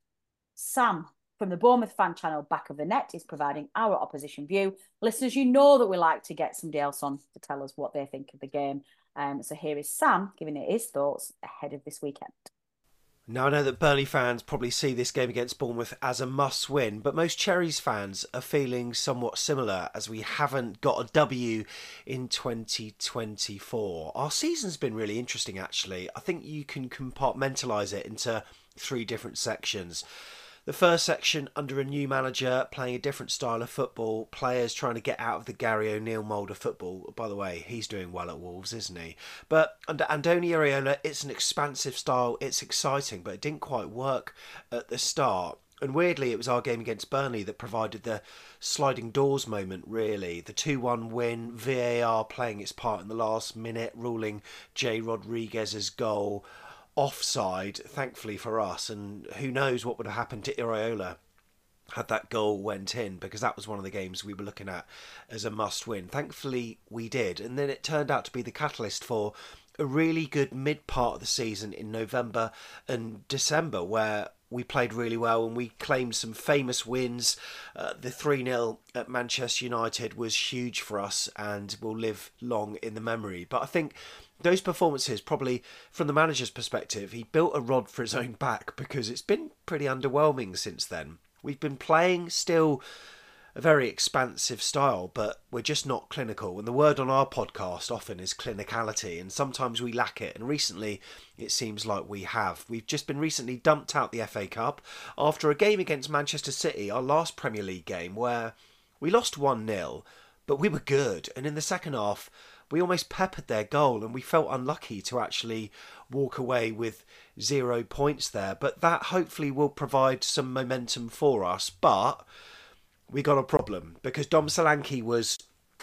Sam from the Bournemouth fan channel Back of the Net is providing our opposition view. Listeners, you know that we like to get somebody else on to tell us what they think of the game. Um, so here is Sam giving it his thoughts ahead of this weekend. Now, I know that Burnley fans probably see this game against Bournemouth as a must-win, but most Cherries fans are feeling somewhat similar as we haven't got a W in twenty twenty-four. Our season's been really interesting, actually. I think you can compartmentalise it into three different sections. The first section, under a new manager, playing a different style of football, players trying to get out of the Gary O'Neill mould of football. By the way, he's doing well at Wolves, isn't he? But under Andoni Iraola, it's an expansive style, it's exciting, but it didn't quite work at the start. And weirdly, it was our game against Burnley that provided the sliding doors moment, really. The two one win, V A R playing its part in the last minute, ruling Jay Rodriguez's goal offside, thankfully for us, and who knows what would have happened to Iraola had that goal went in, because that was one of the games we were looking at as a must-win. Thankfully, we did, and then it turned out to be the catalyst for a really good mid-part of the season in November and December, where we played really well and we claimed some famous wins. Uh, the three nil at Manchester United was huge for us and will live long in the memory. But I think those performances, probably from the manager's perspective, he built a rod for his own back, because it's been pretty underwhelming since then. We've been playing still a very expansive style, but we're just not clinical. And the word on our podcast often is clinicality, and sometimes we lack it. And recently, it seems like we have. We've just been recently dumped out the F A Cup after a game against Manchester City, our last Premier League game, where we lost one nil, but we were good. And in the second half, we almost peppered their goal, and we felt unlucky to actually walk away with zero points there. But that hopefully will provide some momentum for us. But we got a problem, because Dom Solanke was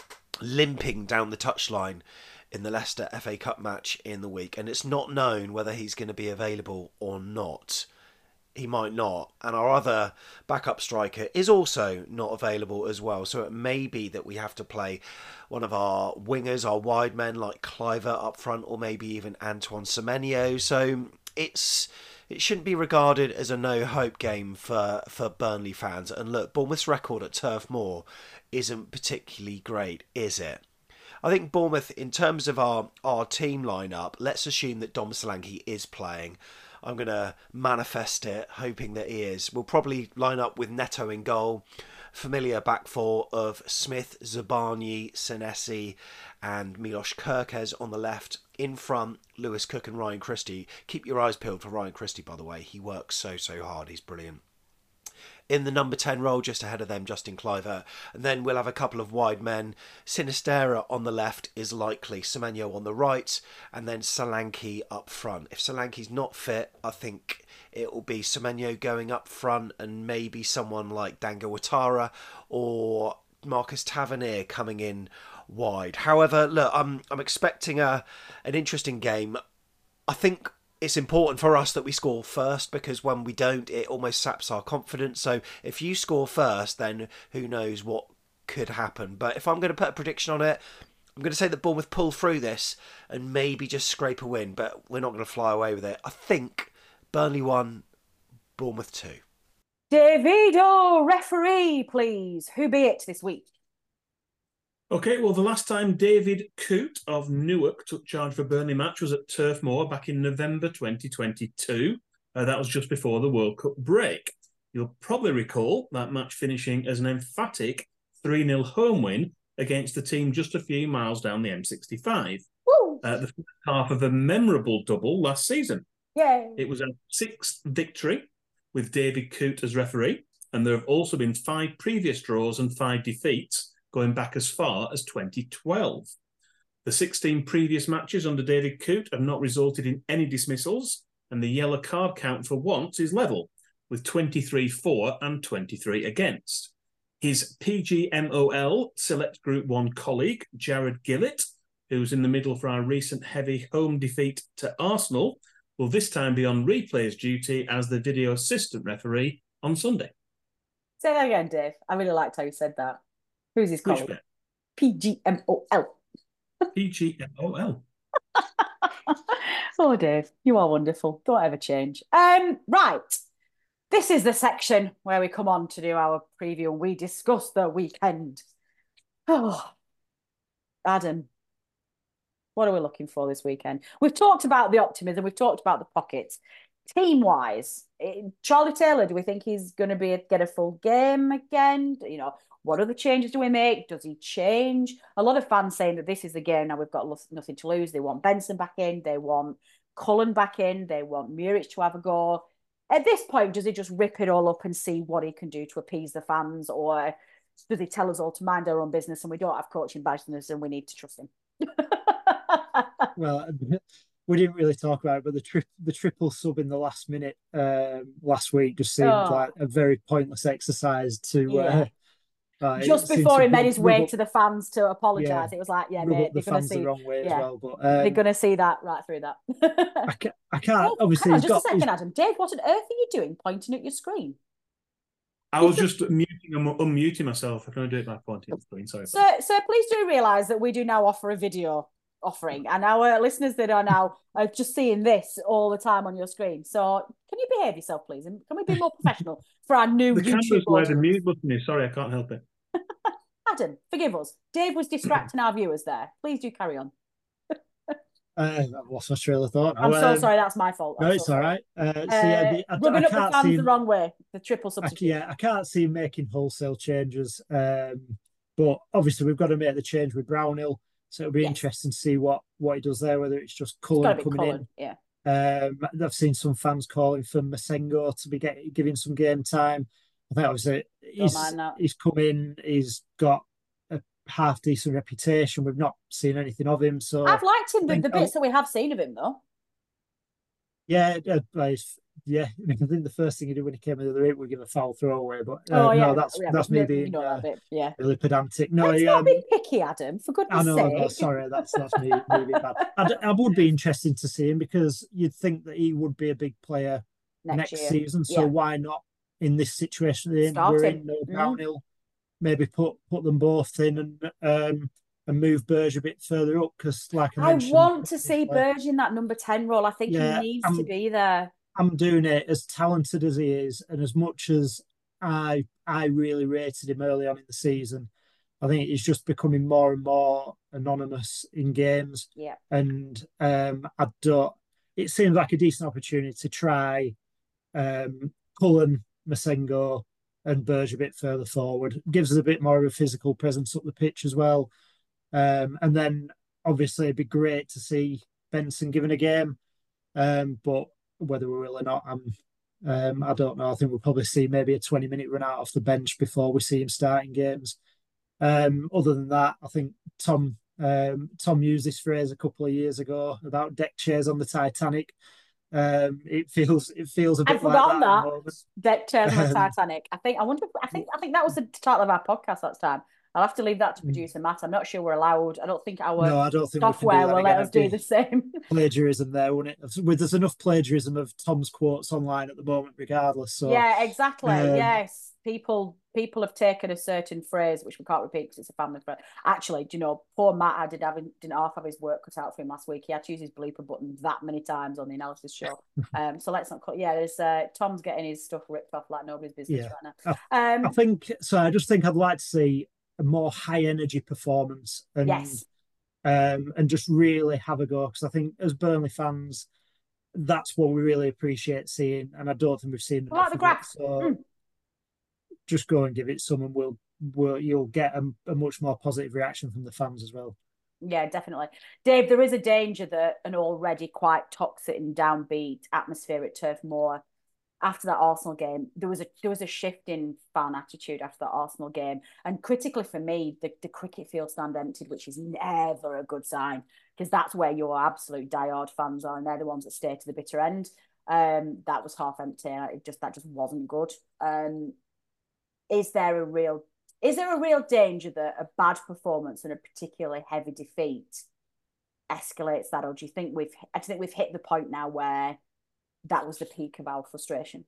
limping down the touchline in the Leicester F A Cup match in the week, and it's not known whether he's going to be available or not. He might not. And our other backup striker is also not available as well. So it may be that we have to play one of our wingers, our wide men like Cliver up front, or maybe even Antoine Semenyo. So it's it shouldn't be regarded as a no-hope game for, for Burnley fans. And look, Bournemouth's record at Turf Moor isn't particularly great, is it? I think Bournemouth, in terms of our, our team lineup, let's assume that Dom Solanke is playing. I'm going to manifest it, hoping that he is. We'll probably line up with Neto in goal. Familiar back four of Smith, Zabarnyi, Senesi and Milos Kerkez on the left. In front, Lewis Cook and Ryan Christie. Keep your eyes peeled for Ryan Christie, by the way. He works so, so hard. He's brilliant. In the number ten role, just ahead of them, Justin Cliver. And then we'll have a couple of wide men. Sinistera on the left is likely. Semenyo on the right. And then Solanke up front. If Solanke's not fit, I think it will be Semenyo going up front, and maybe someone like Dango Ouattara or Marcus Tavernier coming in wide. However, look, I'm I'm expecting a an interesting game. I think it's important for us that we score first, because when we don't, it almost saps our confidence. So if you score first, then who knows what could happen. But if I'm going to put a prediction on it, I'm going to say that Bournemouth pull through this and maybe just scrape a win, but we're not going to fly away with it. I think Burnley one, Bournemouth two. Davido, referee, please. Who be it this week? Okay, well, the last time David Coote of Newark took charge for Burnley match was at Turf Moor back in November twenty twenty-two. Uh, that was just before the World Cup break. You'll probably recall that match finishing as an emphatic three nil home win against the team just a few miles down the M sixty-five. Woo! Uh, the first half of a memorable double last season. Yay! It was a sixth victory with David Coote as referee, and there have also been five previous draws and five defeats, going back as far as twenty twelve. The sixteen previous matches under David Coote have not resulted in any dismissals, and the yellow card count for once is level, with twenty-three for and twenty-three against. His P G M O L Select Group one colleague, Jared Gillett, who's in the middle for our recent heavy home defeat to Arsenal, will this time be on replays duty as the video assistant referee on Sunday. Say that again, Dave. I really liked how you said that. Who's his Which colleague? bit? P G M O L. P G M O L. Oh, Dave, you are wonderful. Don't ever change. Um, right. This is the section where we come on to do our preview and we discuss the weekend. Oh, Adam, what are we looking for this weekend? We've talked about the optimism. We've talked about the pockets. Team-wise, Charlie Taylor, do we think he's going to be a, get a full game again? You know, what other changes do we make? Does he change? A lot of fans saying that this is the game now. We've got nothing to lose. They want Benson back in. They want Cullen back in. They want Muric to have a go. At this point, does he just rip it all up and see what he can do to appease the fans, or does he tell us all to mind our own business and we don't have coaching badness and we need to trust him? Well, we didn't really talk about it, but the tri- the triple sub in the last minute um, last week just seemed Oh. like a very pointless exercise to Yeah. uh, Uh, Just before he made his way up, to the fans to apologise, yeah, it was like, yeah, mate, the they're going to see the wrong way yeah, as well. But um, they're going to see that right through that. I, ca- I can't. Oh, obviously, on, he's just got, a second, he's... Adam. Dave, what on earth are you doing, pointing at your screen? I was just muting and unmuting myself. I can only do it by pointing at the screen. Sorry. So, so please do realise that we do now offer a video offering, and our listeners that are now are just seeing this all the time on your screen. So, can you behave yourself, please, and can we be more professional for our new the YouTube camera's where the audience? mute button is. Sorry, I can't help it. Adam, forgive us. Dave was distracting our viewers there. Please do carry on. Uh, I've lost my trail of thought. I'm so um, sorry. That's my fault. I'm no, so it's sorry. all right. Uh, so yeah, the, I, rubbing I up the can't fans see him, the wrong way. The triple I, substitution. yeah, I can't see him making wholesale changes. Um, but obviously, we've got to make the change with Brownhill. So it'll be Yes. interesting to see what what he does there. Whether it's just Cullen coming Cullen, in. Yeah. Um, I've seen some fans calling for Masengo to be get, giving some game time. I think obviously he's he's come in. He's got a half decent reputation. We've not seen anything of him, so I've liked him. The, the bits that we have seen of him, though. Yeah, uh, yeah. I mean, I think the first thing he did when he came in the ring would give a foul throwaway, but uh, oh, yeah. no, that's yeah, that's me being you know uh, bit, yeah. really pedantic. No, Let's he, not um, be picky, Adam. For goodness' I know. sake. No, sorry, that's that's me, me being bad. I'd, I would be interested to see him because you'd think that he would be a big player next, next season. So yeah. why not in this situation we're in, we're in no Brownhill? Mm. Maybe put put them both in and um and move Burge a bit further up because, like I, I mentioned, want to see Burge in that number ten role. I think yeah, he needs I'm, to be there. I'm doing it as talented as he is, and as much as I I really rated him early on in the season, I think he's just becoming more and more anonymous in games. Yeah, and um, I don't. It seems like a decent opportunity to try um, Cullen, Masengo, and Burge a bit further forward. Gives us a bit more of a physical presence up the pitch as well. Um, and then obviously it'd be great to see Benson given a game, um, but whether we will or not, I'm, um, I don't know. I think we'll probably see maybe a twenty minute run out off the bench before we see him starting games. Um, other than that, I think Tom um, Tom used this phrase a couple of years ago about deck chairs on the Titanic. Um, it feels it feels a bit I've forgotten like that, that. deck chairs on the Titanic. I think I wonder. I think I think that was the title of our podcast last time. I'll have to leave that to producer Matt. I'm not sure we're allowed. I don't think our no, I don't think software will let us do the same. Plagiarism there, won't it? There's enough plagiarism of Tom's quotes online at the moment, regardless. So yeah, exactly. Um, yes, people people have taken a certain phrase which we can't repeat because it's a family phrase. Actually, do you know, poor Matt, I did have didn't half have his work cut out for him last week. He had to use his bleeper button that many times on the analysis show. um, so let's not cut. Yeah, there's uh, Tom's getting his stuff ripped off like nobody's business yeah. right now. Um, I think so. I just think I'd like to see a more high energy performance and yes. um, and just really have a go because I think as Burnley fans, that's what we really appreciate seeing, and I don't think we've seen like the graph. So mm. just go and give it some, and we'll, we'll you'll get a, a much more positive reaction from the fans as well. Yeah, definitely, Dave. There is a danger that an already quite toxic and downbeat atmosphere at Turf Moor after that Arsenal game, there was a there was a shift in fan attitude after that Arsenal game, and critically for me, the, the cricket field stand emptied, which is never a good sign because that's where your absolute diehard fans are, and they're the ones that stay to the bitter end. Um, that was half empty, and it just that just wasn't good. Um, is there a real is there a real danger that a bad performance and a particularly heavy defeat escalates that, or do you think we've I think we've hit the point now where that was the peak of our frustration?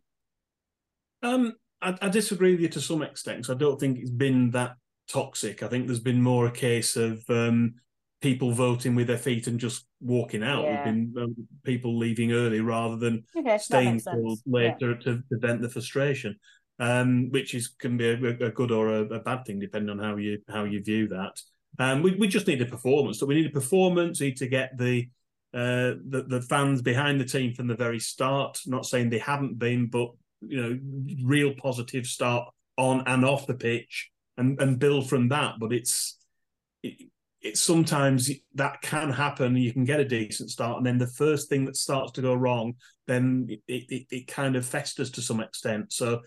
Um, I, I disagree with you to some extent. So I don't think it's been that toxic. I think there's been more a case of um, people voting with their feet and just walking out. Yeah. There's been um, people leaving early rather than okay, staying till later yeah. to, to vent the frustration, um, which is can be a, a good or a, a bad thing depending on how you how you view that. Um, we we just need a performance. So we need a performance. We need to get the. Uh, the, the fans behind the team from the very start, not saying they haven't been, but, you know, real positive start on and off the pitch and, and build from that. But it's, it, it's sometimes that can happen. You can get a decent start and then the first thing that starts to go wrong, then it, it, it kind of festers to some extent. So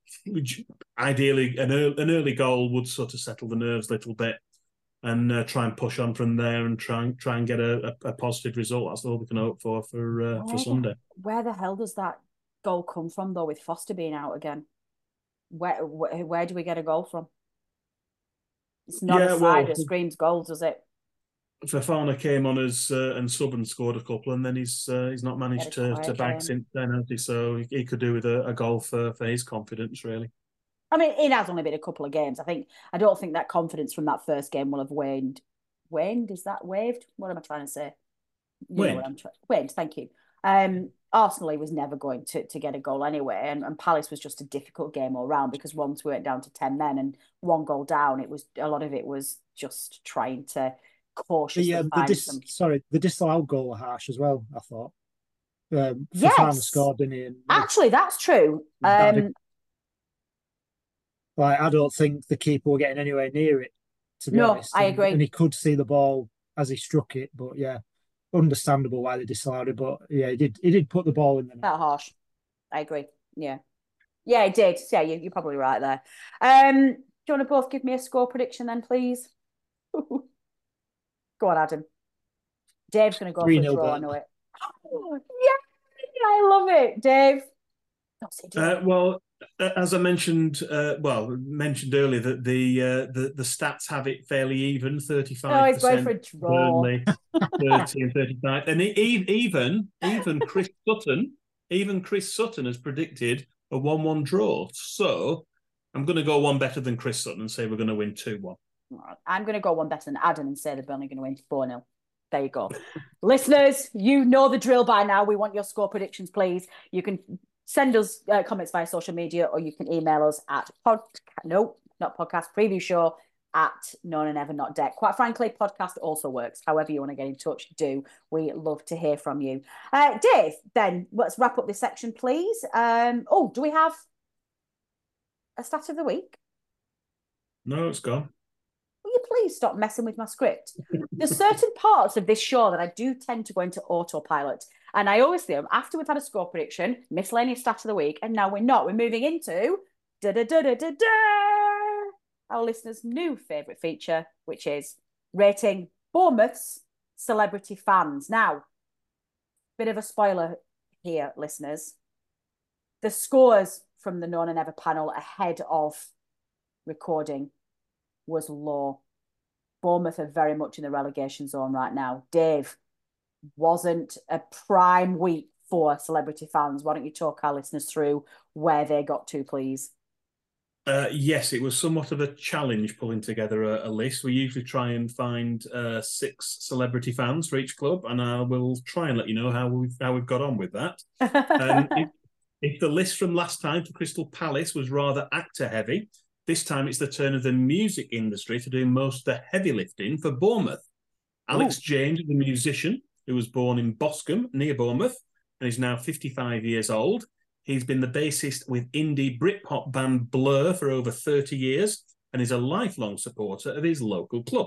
ideally an early, an early goal would sort of settle the nerves a little bit. And uh, try and push on from there, and try and try and get a, a, a positive result. That's all we can hope for for uh, for Sunday. Where the hell does that goal come from, though? With Foster being out again, where where, where do we get a goal from? It's not Yeah, a side well, that screams goals, does it? Fofana came on as uh, and sub and scored a couple, and then he's uh, he's not managed to, to bag game. since then, has he? So he, he could do with a, a goal for, for his confidence, really. I mean, it has only been a couple of games. I think I don't think that confidence from that first game will have waned. Waned? Is that waved? What am I trying to say? You waned. know what I'm trying. Waned. Thank you. Um, Arsenal he was never going to, to get a goal anyway, and, and Palace was just a difficult game all round because once we went down to ten men and one goal down, it was a lot of it was just trying to cautiously the, um, find the dis- some. Sorry, the disallowed goal were harsh as well. I thought. Um, yes, Fofana scored, didn't he? And actually, that's true. Um, like I don't think the keeper were getting anywhere near it. To be no, honest, I and, agree. And he could see the ball as he struck it, but yeah, understandable why they disallowed it. But yeah, he did. He did put the ball in the net. That harsh. I agree. Yeah, yeah, it did. Yeah, you, you're probably right there. Um, do you want to both give me a score prediction then, please? Go on, Adam. Dave's going to go for a draw. I know it. Oh, yeah, I love it, Dave. Uh, well, as I mentioned, uh, well, mentioned earlier that the uh, the the stats have it fairly even, thirty-five percent. Oh, he's going for a draw. Burnley, thirty and thirty-five, and even even Chris Sutton, even Chris Sutton has predicted a one-one draw. So I'm going to go one better than Chris Sutton and say we're going to win two one. I'm going to go one better than Adam and say they're only going to win four nil. There you go. Listeners, you know the drill by now. We want your score predictions, please. You can send us uh, comments via social media, or you can email us at pod. No, not podcast. Preview show at known and ever not dead. Quite frankly, podcast also works. However you want to get in touch, do. We love to hear from you, uh, Dave. Then let's wrap up this section, please. Um, oh, do we have a stat of the week? No, it's gone. Will you please stop messing with my script? There's certain parts of this show that I do tend to go into autopilot. And I always do, after we've had a score prediction, miscellaneous stat of the week, and now we're not. We're moving into da da da da da da, our listeners' new favourite feature, which is rating Bournemouth's celebrity fans. Now, bit of a spoiler here, listeners. The scores from the Known and Ever panel ahead of recording was low. Bournemouth are very much in the relegation zone right now. Dave, wasn't a prime week for celebrity fans. Why don't you talk our listeners through where they got to, please? Uh, yes, it was somewhat of a challenge pulling together a, a list. We usually try and find uh, six celebrity fans for each club, and I will try and let you know how we've, how we've got on with that. um, if, if the list from last time for Crystal Palace was rather actor-heavy, this time it's the turn of the music industry to do most of the heavy lifting for Bournemouth. Alex Ooh. James, the musician, who was born in Boscombe, near Bournemouth, and is now fifty-five years old. He's been the bassist with indie Britpop band Blur for over thirty years and is a lifelong supporter of his local club.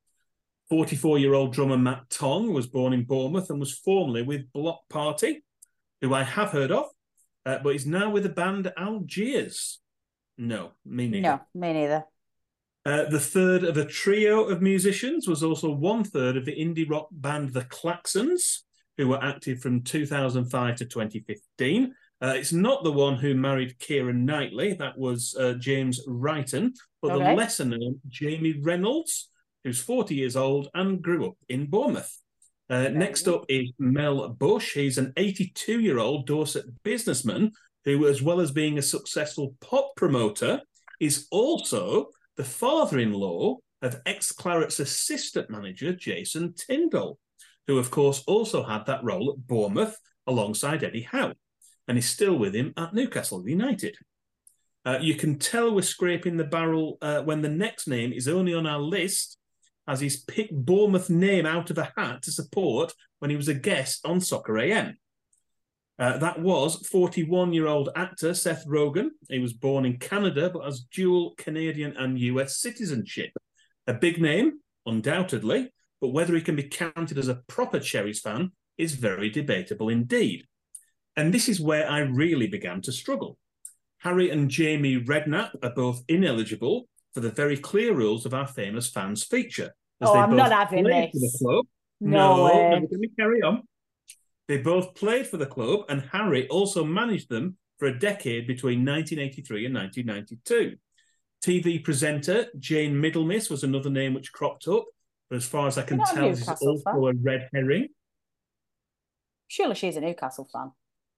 forty-four-year-old drummer Matt Tong was born in Bournemouth and was formerly with Block Party, who I have heard of, uh, but is now with the band Algiers. No, me neither. No, me neither. Uh, the third of a trio of musicians was also one third of the indie rock band The Klaxons, who were active from two thousand five to twenty fifteen. Uh, it's not the one who married Keira Knightley. That was uh, James Wrighton, but okay. the lesser known Jamie Reynolds, who's forty years old and grew up in Bournemouth. Uh, okay. Next up is Mel Bush. He's an eighty-two-year-old Dorset businessman who, as well as being a successful pop promoter, is also the father-in-law of ex-Claret's assistant manager, Jason Tyndall, who, of course, also had that role at Bournemouth alongside Eddie Howe, and is still with him at Newcastle United. Uh, you can tell we're scraping the barrel uh, when the next name is only on our list, as he's picked Bournemouth name out of a hat to support when he was a guest on Soccer A M. Uh, that was forty-one-year-old actor Seth Rogen. He was born in Canada, but has dual Canadian and U S citizenship. A big name, undoubtedly, but whether he can be counted as a proper Cherries fan is very debatable indeed. And this is where I really began to struggle. Harry and Jamie Redknapp are both ineligible for the very clear rules of our famous fans feature. As oh, they I'm both not having this. For the club. No, no way. No, let me carry on. They both played for the club, and Harry also managed them for a decade between nineteen eighty-three and nineteen ninety-two. T V presenter Jane Middlemiss was another name which cropped up. But as far as I can tell, this is also fan. a red herring. Surely she's a Newcastle fan.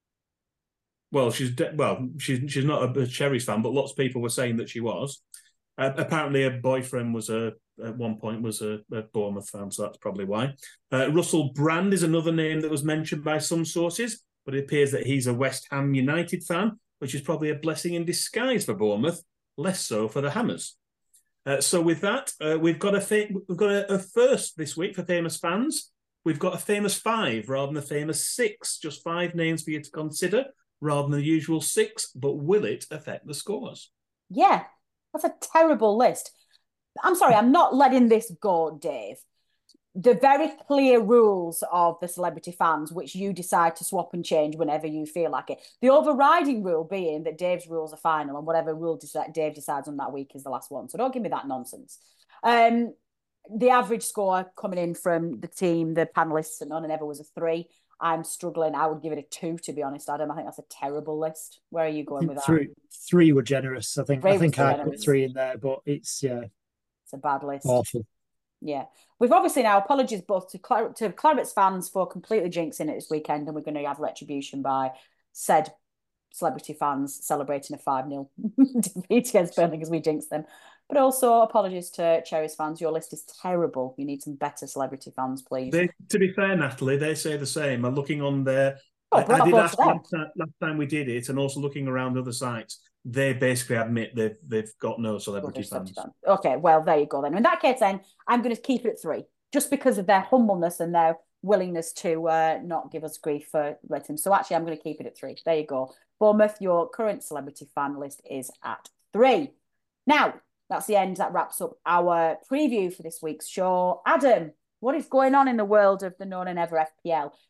Well, she's de- well, she's she's not a, a Cherries fan, but lots of people were saying that she was. Uh, apparently, her boyfriend was a at one point was a, a Bournemouth fan, so that's probably why. Uh, Russell Brand is another name that was mentioned by some sources, but it appears that he's a West Ham United fan, which is probably a blessing in disguise for Bournemouth, less so for the Hammers. Uh, so with that, uh, we've got a fa- we've got a, a first this week for famous fans. We've got a famous five rather than a famous six. Just five names for you to consider rather than the usual six. But will it affect the scores? Yeah, that's a terrible list. I'm sorry, I'm not letting this go, Dave. The very clear rules of the celebrity fans, which you decide to swap and change whenever you feel like it. The overriding rule being that Dave's rules are final and whatever rule Dave decides on that week is the last one. So don't give me that nonsense. Um, the average score coming in from the team, the panellists, and none and ever was a three. I'm struggling. I would give it a two, to be honest, Adam. I think that's a terrible list. Where are you going with that? Three, three were generous. I think. Three I think I generous. put three in there, but it's yeah, it's a bad list. Awful. Yeah, we've obviously now apologies both to Clar- to Claret's fans for completely jinxing it this weekend, and we're going to have retribution by said celebrity fans celebrating a five nil defeat against Burnley because we jinxed them. But also apologies to Cherries fans. Your list is terrible. You need some better celebrity fans, please. They, to be fair, Natalie, they say the same. I'm looking on their... Oh, I, I did ask them. last time, last time we did it, and also looking around other sites, they basically admit they've they've got no celebrity fans. fans. Okay, well, there you go then. In that case, then, I'm going to keep it at three, just because of their humbleness and their willingness to uh, not give us grief for letting. So actually, I'm going to keep it at three. There you go. Bournemouth, your current celebrity fan list is at three. Now, that's the end. That wraps up our preview for this week's show. Adam, what is going on in the world of the Known and Ever F P L?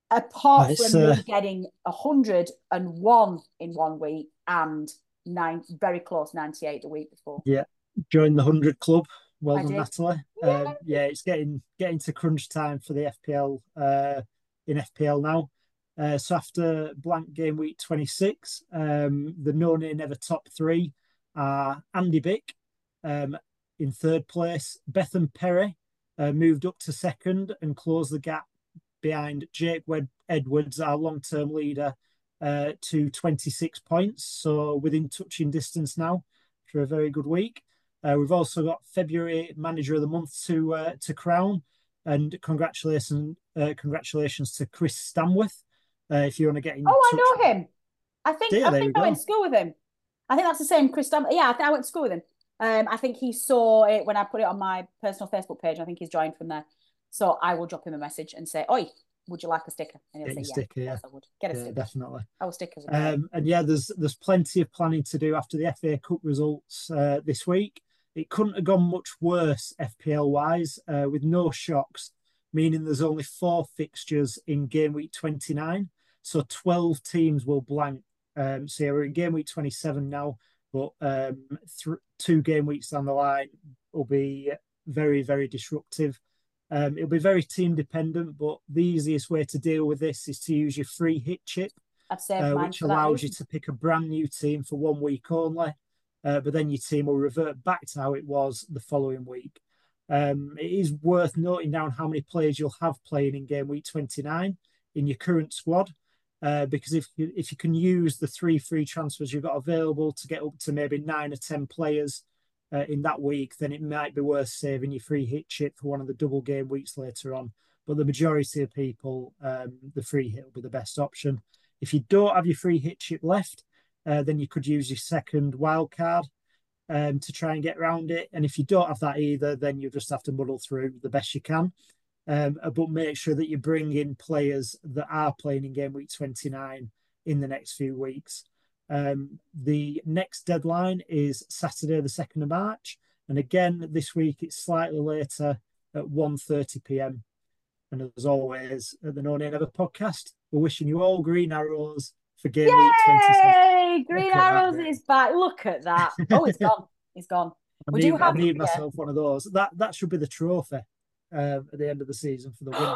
Apart it's, from uh... me getting one hundred and one in one week and nine, very close ninety-eight the week before. Yeah, join the one hundred club. Well I done, did. Natalie. Yeah. Um, yeah, it's getting getting to crunch time for the F P L uh, in F P L now. Uh, so after blank game week twenty-six, um, the No Nay Never top three are Andy Bick um, in third place. Bethan Perry uh, moved up to second and closed the gap behind Jake Edwards, our long-term leader, uh, to twenty-six points. So within touching distance now for a very good week. Uh, we've also got February Manager of the Month to uh, to crown. And congratulations, uh, congratulations to Chris Stamworth. Uh, if you want to get in Oh, touch. I know him. I think Yeah, I there think we I went go. to school with him. I think that's the same Chris Stamworth. Yeah, I think I went to school with him. Um, I think he saw it when I put it on my personal Facebook page. I think he's joined from there. So I will drop him a message and say, "Oi, would you like a sticker?" And he'll Get say, your "Yeah, sticker, yeah. yes, I would. Get a Yeah, sticker." definitely. Our stickers are great. Um, and yeah, there's there's plenty of planning to do after the F A Cup results uh, this week. It couldn't have gone much worse F P L wise, uh, with no shocks, meaning there's only four fixtures in game week twenty-nine. So twelve teams will blank. Um, so yeah, we're in game week twenty-seven now, but um, th- two game weeks down the line will be very, very disruptive. Um, it'll be very team dependent, but the easiest way to deal with this is to use your free hit chip, I've saved uh, mine which for that allows you reason. to pick a brand new team for one week only. Uh, but then your team will revert back to how it was the following week. Um, it is worth noting down how many players you'll have playing in game week twenty-nine in your current squad, uh, because if you, if you can use the three free transfers you've got available to get up to maybe nine or ten players uh, in that week, then it might be worth saving your free hit chip for one of the double game weeks later on. But the majority of people, um, the free hit will be the best option. If you don't have your free hit chip left, uh, then you could use your second wild card um, to try and get around it. And if you don't have that either, then you just have to muddle through the best you can. Um, but make sure that you bring in players that are playing in game week twenty-nine in the next few weeks. Um, the next deadline is Saturday, the second of March. And again, this week it's slightly later at one thirty p.m. And as always, at the No Nay Never podcast, we're wishing you all green arrows for game Yay! week twenty-seven. Green Arrows that, is back. Look at that. Oh, it's gone. It's gone. I We need, do have I need yeah. myself one of those. That that should be the trophy um, at the end of the season for the winner.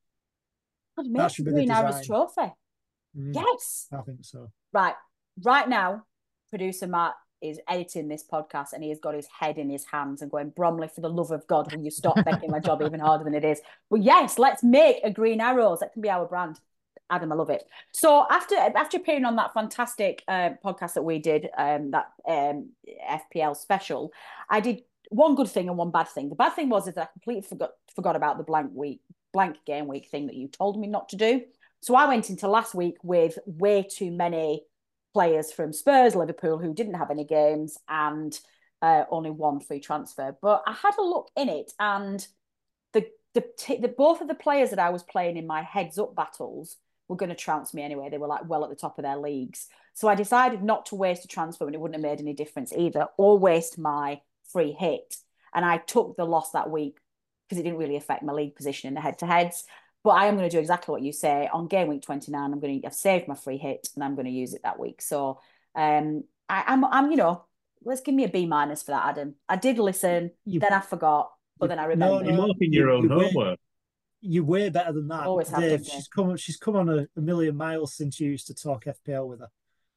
I'd That make should the be the Green Arrows design. trophy. Mm, Yes. I think so. Right. Right now, producer Matt is editing this podcast and he has got his head in his hands and going, Bromley, for the love of God, will you stop making my job even harder than it is? But yes, let's make a Green Arrows. That can be our brand. Adam, I love it. So after after appearing on that fantastic uh, podcast that we did, um, that um, F P L special, I did one good thing and one bad thing. The bad thing was is that I completely forgot forgot about the blank week, blank game week thing that you told me not to do. So I went into last week with way too many players from Spurs, Liverpool, who didn't have any games and uh, only one free transfer. But I had a look in it, and the the, t- the both of the players that I was playing in my heads up battles were going to trounce me anyway. They were like well at the top of their leagues. So I decided not to waste a transfer when it wouldn't have made any difference either, or waste my free hit. And I took the loss that week because it didn't really affect my league position in the head-to-heads. But I am going to do exactly what you say. On game week twenty-nine, I'm going to have saved my free hit and I'm going to use it that week. So um, I, I'm, I'm, you know, let's give me a B minus for that, Adam. I did listen, you, then I forgot, but then I remembered. No, no, you're making your own homework. You're way better than that. Always have Dave, to, she's come. She's come on a, a million miles since you used to talk F P L with her.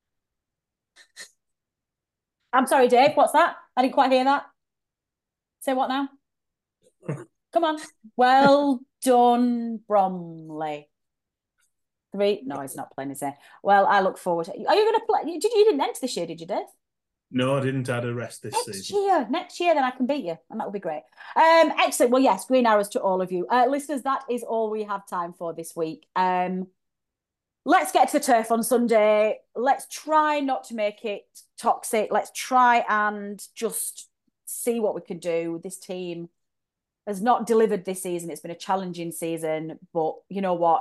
I'm sorry, Dave. What's that? I didn't quite hear that. Say what now? Come on. Well done, Bromley. Three. No, he's not playing, is he? Well, I look forward to. Are you going to play? Did you, you didn't enter this year? Did you, Dave? No, I didn't add a rest this next season. year, next year, then I can beat you, and that would be great. Um, excellent. Well, yes, green arrows to all of you, uh, listeners. That is all we have time for this week. Um, let's get to the turf on Sunday. Let's try not to make it toxic. Let's try and just see what we can do. This team has not delivered this season. It's been a challenging season, but you know what?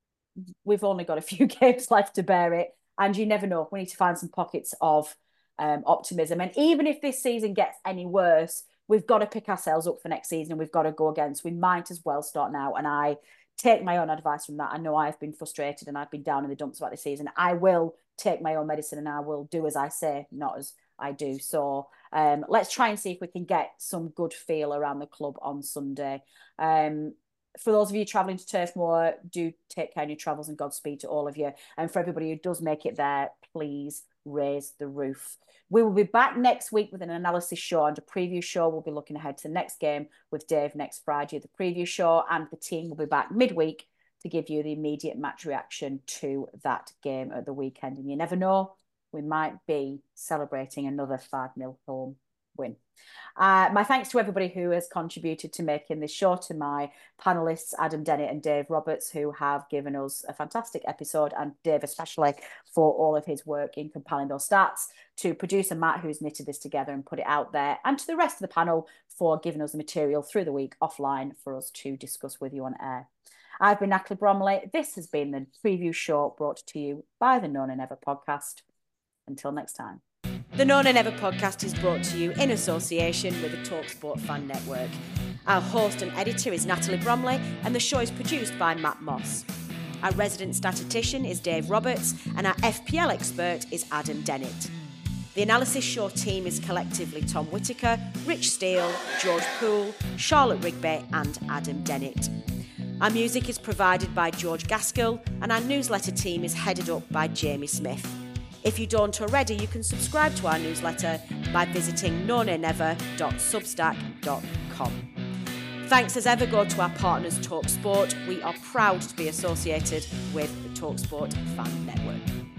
We've only got a few games left to bear it, and you never know. We need to find some pockets of Um, optimism. And even if this season gets any worse, we've got to pick ourselves up for next season and we've got to go again. So we might as well start now. And I take my own advice from that. I know I've been frustrated and I've been down in the dumps about this season. I will take my own medicine and I will do as I say, not as I do. So um, let's try and see if we can get some good feel around the club on Sunday. Um, for those of you travelling to Turf Moor, do take care of your travels and Godspeed to all of you. And for everybody who does make it there, please raise the roof. We will be back next week with an analysis show and a preview show. We'll be looking ahead to the next game with Dave next Friday, the preview show, and the team will be back midweek to give you the immediate match reaction to that game at the weekend. And you never know, we might be celebrating another five nil home win. Uh, my thanks to everybody who has contributed to making this show, to my panellists, Adam Dennett and Dave Roberts, who have given us a fantastic episode, and Dave especially for all of his work in compiling those stats, to producer Matt, who's knitted this together and put it out there, and to the rest of the panel for giving us the material through the week offline for us to discuss with you on air. I've been Natalie Bromley. This has been the preview show brought to you by the No Nay Never podcast. Until next time. The No Nay Never podcast is brought to you in association with the TalkSport Fan Network. Our host and editor is Natalie Bromley, and the show is produced by Matt Moss. Our resident statistician is Dave Roberts, and our F P L expert is Adam Dennett. The analysis show team is collectively Tom Whitaker, Rich Steele, George Poole, Charlotte Rigby, and Adam Dennett. Our music is provided by George Gaskell, and our newsletter team is headed up by Jamie Smith. If you don't already, you can subscribe to our newsletter by visiting no nay never dot substack dot com. Thanks as ever go to our partners TalkSport. We are proud to be associated with the TalkSport Fan Network.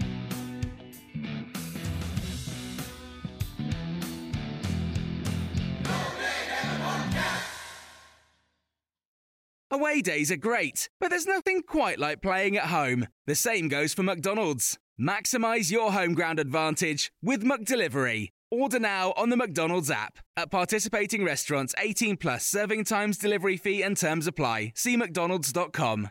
Away days are great, but there's nothing quite like playing at home. The same goes for McDonald's. Maximise your home ground advantage with McDelivery. Order now on the McDonald's app. At participating restaurants, eighteen plus, serving times, delivery fee and terms apply. See mcdonalds dot com.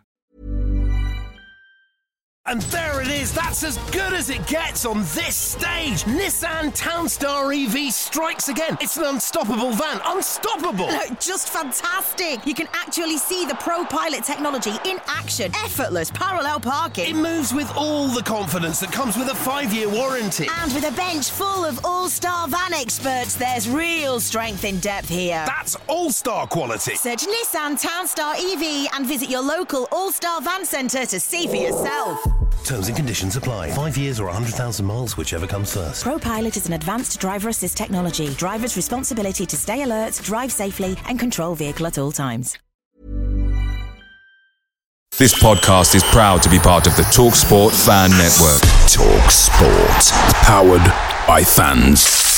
And there it is, that's as good as it gets on this stage. Nissan Townstar E V strikes again. It's an unstoppable van, unstoppable. Just fantastic. You can actually see the Pro Pilot technology in action. Effortless parallel parking. It moves with all the confidence that comes with a five-year warranty. And with a bench full of all-star van experts, there's real strength in depth here. That's all-star quality. Search Nissan Townstar E V and visit your local all-star van centre to see for yourself. Terms and conditions apply. Five years or one hundred thousand miles, whichever comes first. ProPilot is an advanced driver assist technology. Driver's responsibility to stay alert, drive safely, and control vehicle at all times. This podcast is proud to be part of the TalkSport Fan Network. TalkSport. Powered by fans.